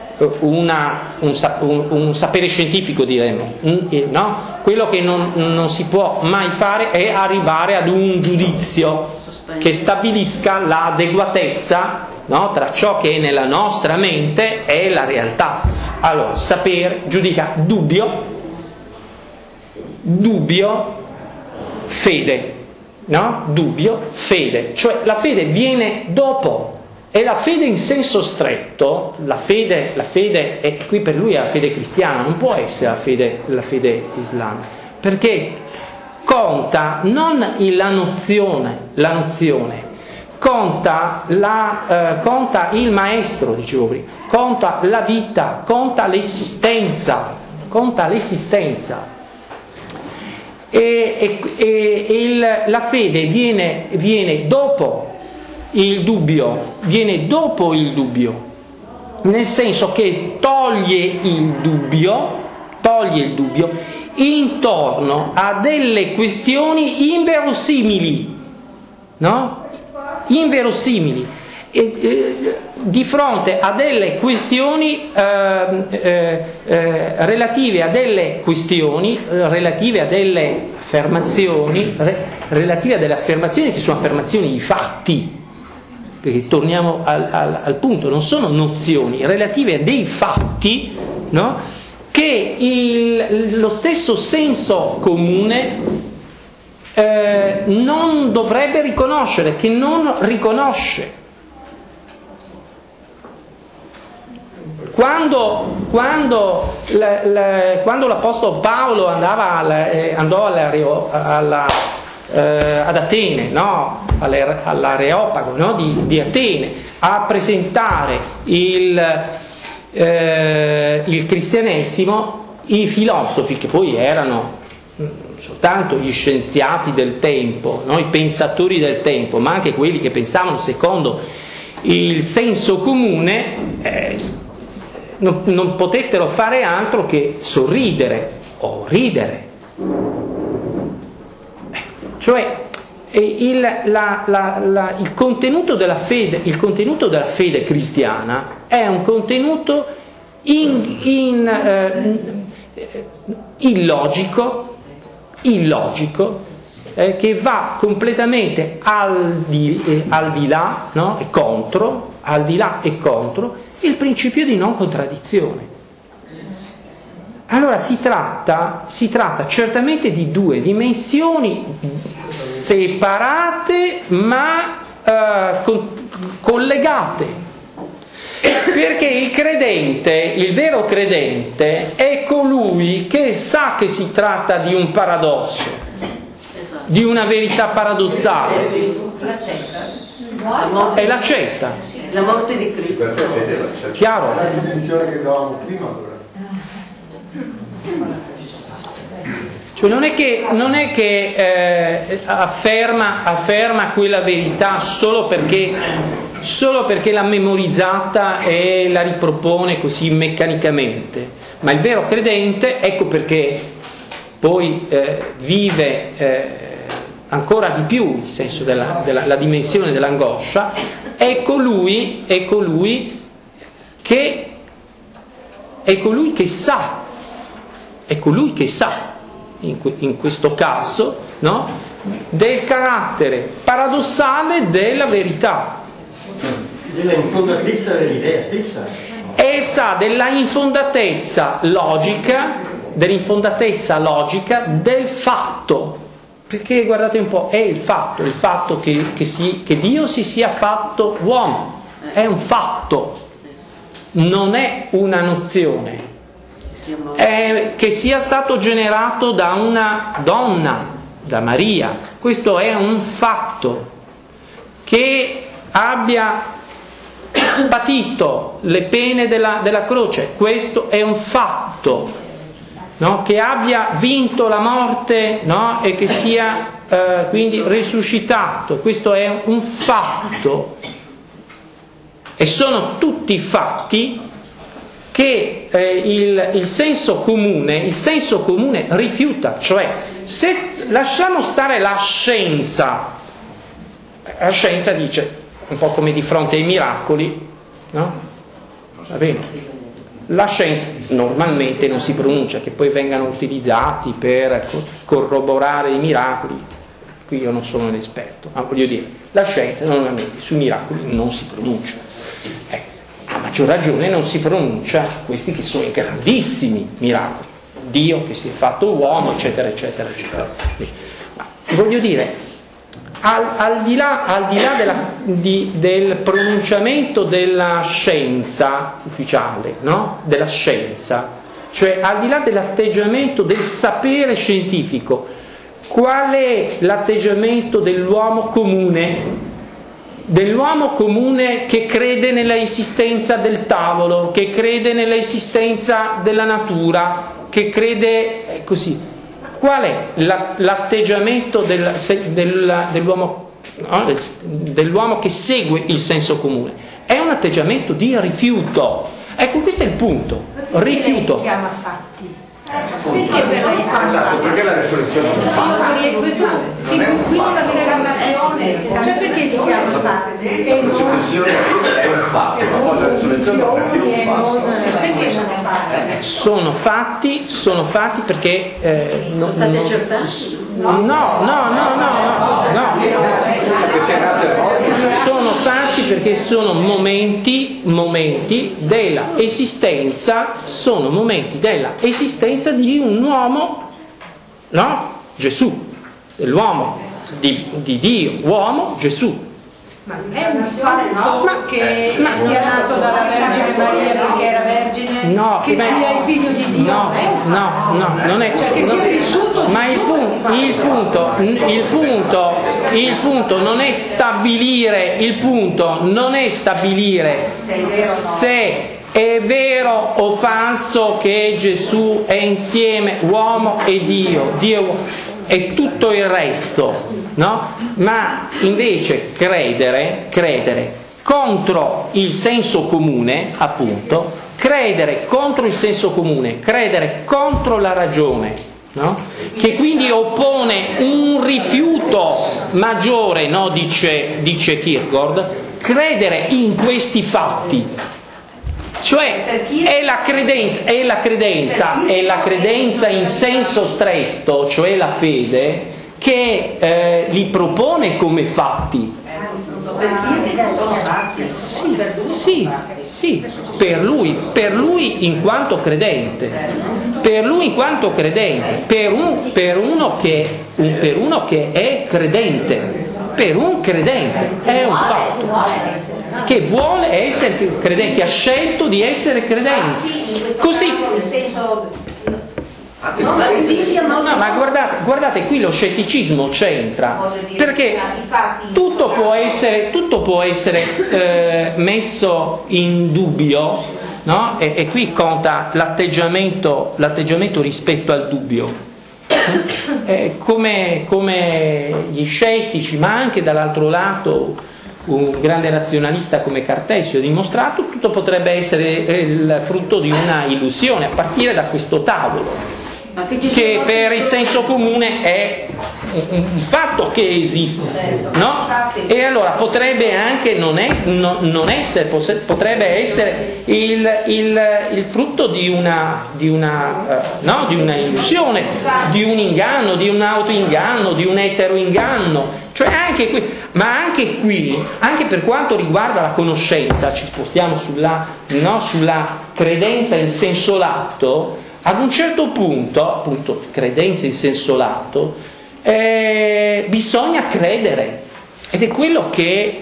un sapere scientifico, diremmo, no? Quello che non si può mai fare è arrivare ad un giudizio che stabilisca l'adeguatezza, no? Tra ciò che è nella nostra mente e la realtà. Allora, sapere, giudicare, dubbio, fede, no? Dubbio, fede, cioè la fede viene dopo. E la fede in senso stretto, la fede è qui per lui è la fede cristiana, non può essere la fede islamica, perché conta non la nozione, conta il maestro, dicevo prima, conta la vita, conta l'esistenza. La fede viene dopo il dubbio, nel senso che toglie il dubbio intorno a delle questioni inverosimili, no? Inverosimili, di fronte a delle questioni relative a delle affermazioni che sono affermazioni di fatti. Perché torniamo al punto, non sono nozioni, relative a dei fatti, no? Che lo stesso senso comune non dovrebbe riconoscere, che non riconosce. Quando l'Apostolo Paolo andò ad Atene, no? All'Areopago, no? di Atene, a presentare il cristianesimo, i filosofi, che poi erano soltanto gli scienziati del tempo, no? I pensatori del tempo, ma anche quelli che pensavano secondo il senso comune, non potettero fare altro che sorridere o ridere. Cioè il contenuto della fede cristiana è un contenuto illogico, che va completamente al di là, no? E contro il principio di non contraddizione. Allora si tratta certamente di due dimensioni separate ma collegate, perché il vero credente è colui che sa che si tratta di un paradosso, di una verità paradossale, e l'accetta. La morte di Cristo. Chiaro? La definizione che davamo prima allora. Cioè non è che afferma quella verità solo perché l'ha memorizzata e la ripropone così meccanicamente, ma il vero credente, ecco perché poi vive ancora di più il senso della dimensione dell'angoscia, è colui che sa, in questo caso, no? Del carattere paradossale della verità. Della infondatezza dell'idea stessa. E sa dell'infondatezza logica del fatto. Perché guardate un po', è il fatto che Dio si sia fatto uomo, è un fatto, non è una nozione. Che sia stato generato da una donna, da Maria, questo è un fatto. Che abbia patito le pene della croce, questo è un fatto, no? Che abbia vinto la morte, no? E che sia quindi risuscitato, questo è un fatto. E sono tutti fatti che il senso comune rifiuta. Cioè, se lasciamo stare la scienza dice, un po' come di fronte ai miracoli, no? Va bene, la scienza normalmente non si pronuncia, che poi vengano utilizzati per corroborare i miracoli. Qui io non sono un esperto, ma voglio dire, la scienza normalmente sui miracoli non si pronuncia. A maggior ragione non si pronuncia questi che sono i grandissimi miracoli, Dio che si è fatto uomo, eccetera, eccetera, eccetera. Ma voglio dire, al di là del pronunciamento della scienza ufficiale, no? Della scienza, cioè al di là dell'atteggiamento del sapere scientifico, qual è l'atteggiamento dell'uomo comune? Dell'uomo comune che crede nella esistenza del tavolo, che crede nella esistenza della natura, che crede così. Qual è l'atteggiamento dell'uomo, no? Dell'uomo che segue il senso comune? È un atteggiamento di rifiuto. Ecco, questo è il punto. Rifiuto. Si chiama fatti. Perché la risurrezione non fa? Quindi la reincarnazione, cioè perché si chiama fatti? La prosecuzione è un fatto, ma poi la risurrezione perché non fa? Sono fatti perché Sono stati accertati? No. Sono fatti perché sono momenti della esistenza, di un uomo, no? Gesù, dell'uomo, di Dio, uomo, Gesù. Ma non è un fatto che sia nato dalla Vergine Maria perché era vergine, No, che sia il figlio di Dio. no, non è. Perché sia vissuto. Ma il punto non è stabilire, se è vero o falso che Gesù è insieme uomo e Dio e tutto il resto, no? Ma invece credere contro il senso comune, appunto, credere contro il senso comune, credere contro la ragione, no? Che quindi oppone un rifiuto maggiore, no? Dice Kierkegaard, credere in questi fatti. Cioè è la credenza in senso stretto, cioè la fede, che li propone come fatti. Sì, per lui in quanto credente, per uno che è credente, per un credente è un fatto. Che vuole essere credente, che ha scelto di essere credente. Così. Ma guardate, qui lo scetticismo c'entra, perché tutto può essere messo in dubbio, no? E qui conta l'atteggiamento rispetto al dubbio. Come gli scettici, ma anche dall'altro lato un grande razionalista come Cartesio ha dimostrato, tutto potrebbe essere il frutto di una illusione, a partire da questo tavolo, che per il senso comune è un fatto che esiste, no? E allora potrebbe anche non essere, potrebbe essere il frutto di una illusione, di un inganno, di un autoinganno, di un eteroinganno. Cioè anche qui, anche per quanto riguarda la conoscenza, ci spostiamo sulla credenza in senso lato. Ad un certo punto, appunto, credenza in senso lato, bisogna credere, ed è quello che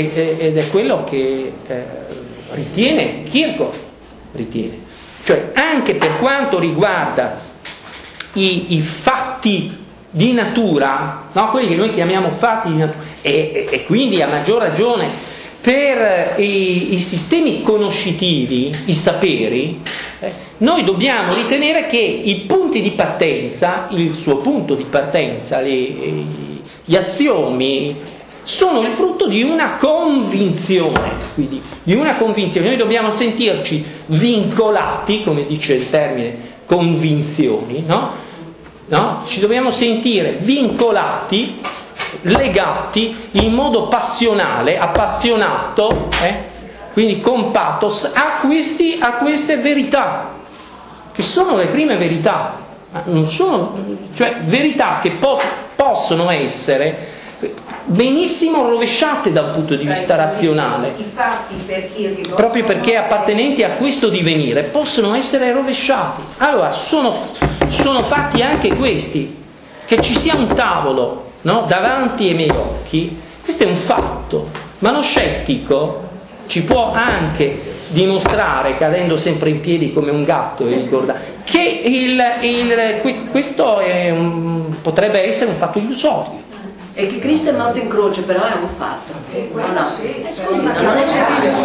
ritiene Kierkegaard. Cioè, anche per quanto riguarda i fatti di natura, no? Quelli che noi chiamiamo fatti di natura, e quindi a maggior ragione per i sistemi conoscitivi, i saperi, noi dobbiamo ritenere che i punti di partenza, il suo punto di partenza, gli assiomi, sono il frutto di una convinzione, quindi di una convinzione. Noi dobbiamo sentirci vincolati, come dice il termine convinzioni, no? Ci dobbiamo sentire vincolati, legati in modo passionale, appassionato, quindi con pathos, a queste verità, che sono le prime verità, non sono, cioè verità che possono essere benissimo rovesciate da un punto di vista razionale, proprio perché appartenenti a questo divenire possono essere rovesciati. Allora sono fatti anche questi, che ci sia un tavolo, no, davanti ai miei occhi, questo è un fatto, ma lo scettico ci può anche dimostrare, cadendo sempre in piedi come un gatto, che questo potrebbe essere un fatto illusorio. E che Cristo è morto in croce, però è un fatto. Non è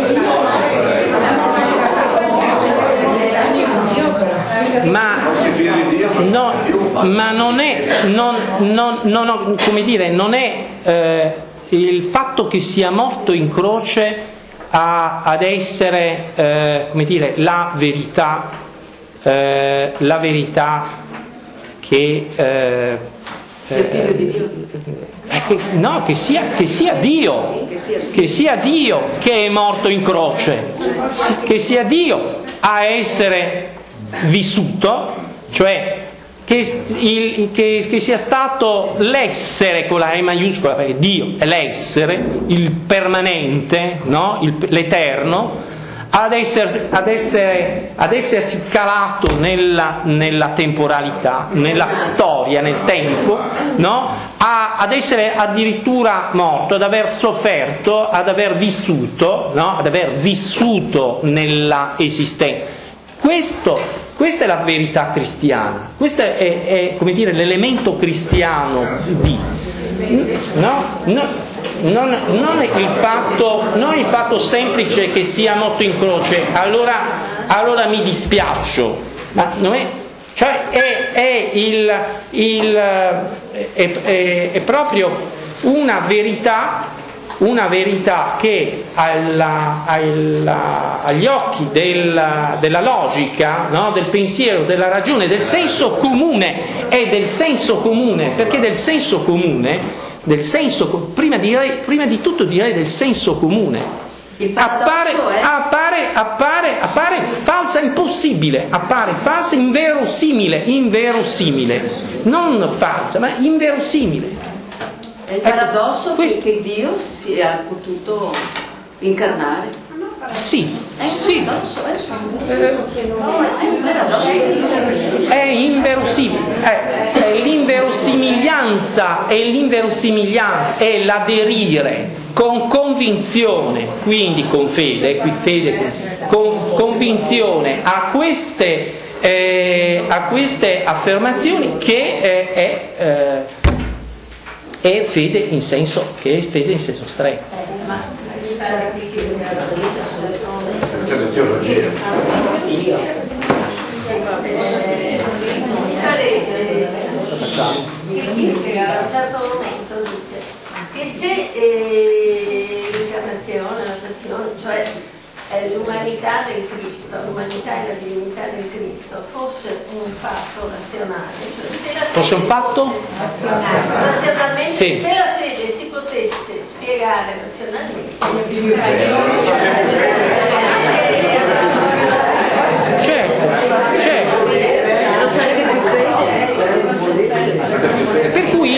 ma non è il fatto che sia morto in croce ad essere la verità che che sia Dio che è morto in croce, che sia Dio a essere vissuto, cioè che sia stato l'essere con la E maiuscola, perché Dio è l'essere, il permanente, no? L'eterno, ad essersi calato nella temporalità, nella storia, nel tempo, no? Ad essere addirittura morto, ad aver sofferto, ad aver vissuto, no? Ad aver vissuto nella esistenza. Questa è la verità cristiana, questo è come dire, l'elemento cristiano non il fatto semplice che sia morto in croce, allora mi dispiaccio, ma non è, cioè è proprio una verità che agli occhi della logica, no? Del pensiero, della ragione, del senso comune, perché del senso comune, prima di tutto direi del senso comune, appare falsa, impossibile, appare falsa, inverosimile, non falsa, ma inverosimile. È il paradosso che Dio sia potuto incarnare. Sì. È inverosimile, è l'inverosimiglianza, è l'aderire con convinzione, quindi con fede, con convinzione a queste affermazioni che è fede in senso stretto. C'è la teologia. A un certo momento dice che se l'incarnazione, la passione, cioè l'umanità del Cristo, l'umanità e la divinità del Cristo fosse un fatto razionale, cioè se la fosse un fatto? Razionalmente, sì. Se la fede si potesse spiegare razionalmente, certo. Per cui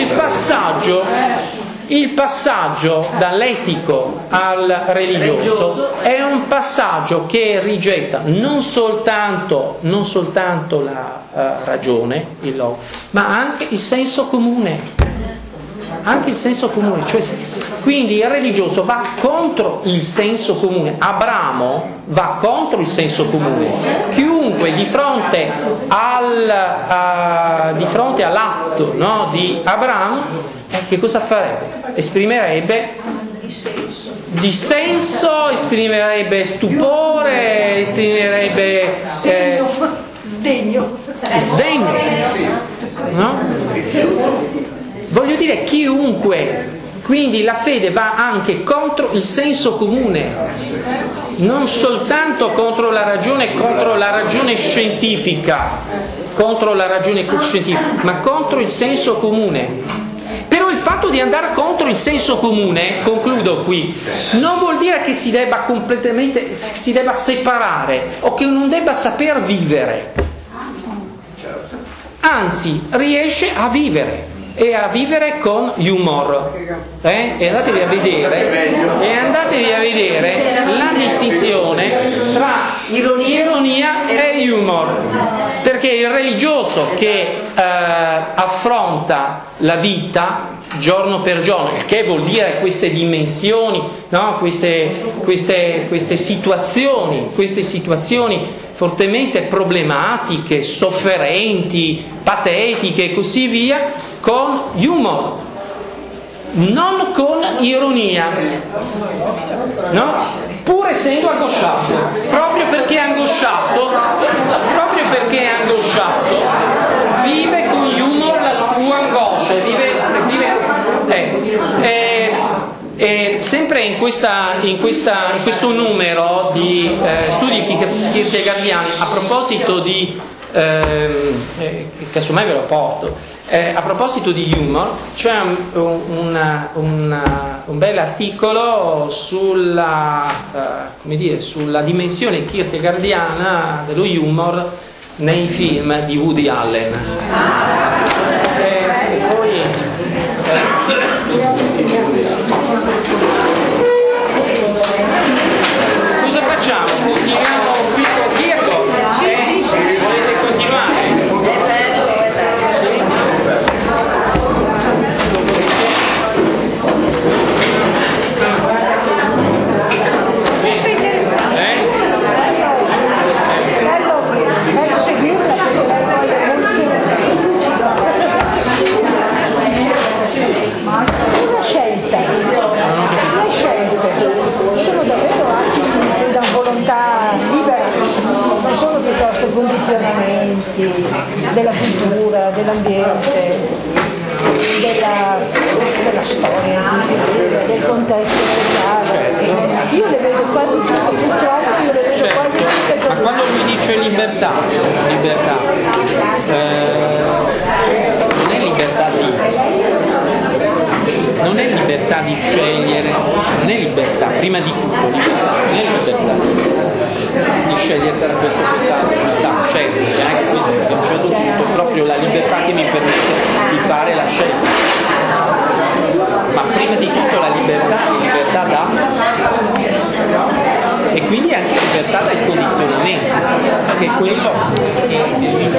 il passaggio dall'etico al religioso è un passaggio che rigetta non soltanto la ragione, il logo, ma anche il senso comune. Cioè, quindi il religioso va contro il senso comune. Abramo va contro il senso comune. Chiunque di fronte all'atto, no, di Abramo, che cosa farebbe? Esprimerebbe dissenso, esprimerebbe stupore, esprimerebbe sdegno, no? Voglio dire, chiunque. Quindi la fede va anche contro il senso comune, non soltanto contro la ragione scientifica, ma contro il senso comune. Però il fatto di andare contro il senso comune, concludo qui, non vuol dire che si debba separare o che non debba saper vivere. Anzi, riesce a vivere. E a vivere con humor, e andatevi a vedere la distinzione tra ironia e humor, perché il religioso che affronta la vita giorno per giorno, il che vuol dire queste dimensioni, no? queste situazioni fortemente problematiche, sofferenti, patetiche e così via, con humor, non con ironia, no? Pur essendo angosciato, proprio perché è angosciato, vive con humor la sua angoscia, sempre in questo numero di studi kierkegaardiani, a proposito di casomai ve lo porto, a proposito di humor, c'è un bel articolo sulla dimensione kierkegaardiana dello humor nei film di Woody Allen. E poi cosa facciamo? della cultura, dell'ambiente, della storia, del contesto sociale. Io le vedo quasi tutte, purtroppo io le vedo quasi tutte così. Ma quando lui dice libertà, non è libertà di scegliere, non è libertà, prima di tutto libertà, non è libertà di scegliere tra questo e quest'altro, c'è anche questo, perché a un certo punto è proprio la libertà che mi permette di fare la scelta. Ma prima di tutto la libertà è libertà da, e quindi anche libertà dai condizionamenti, che è quello che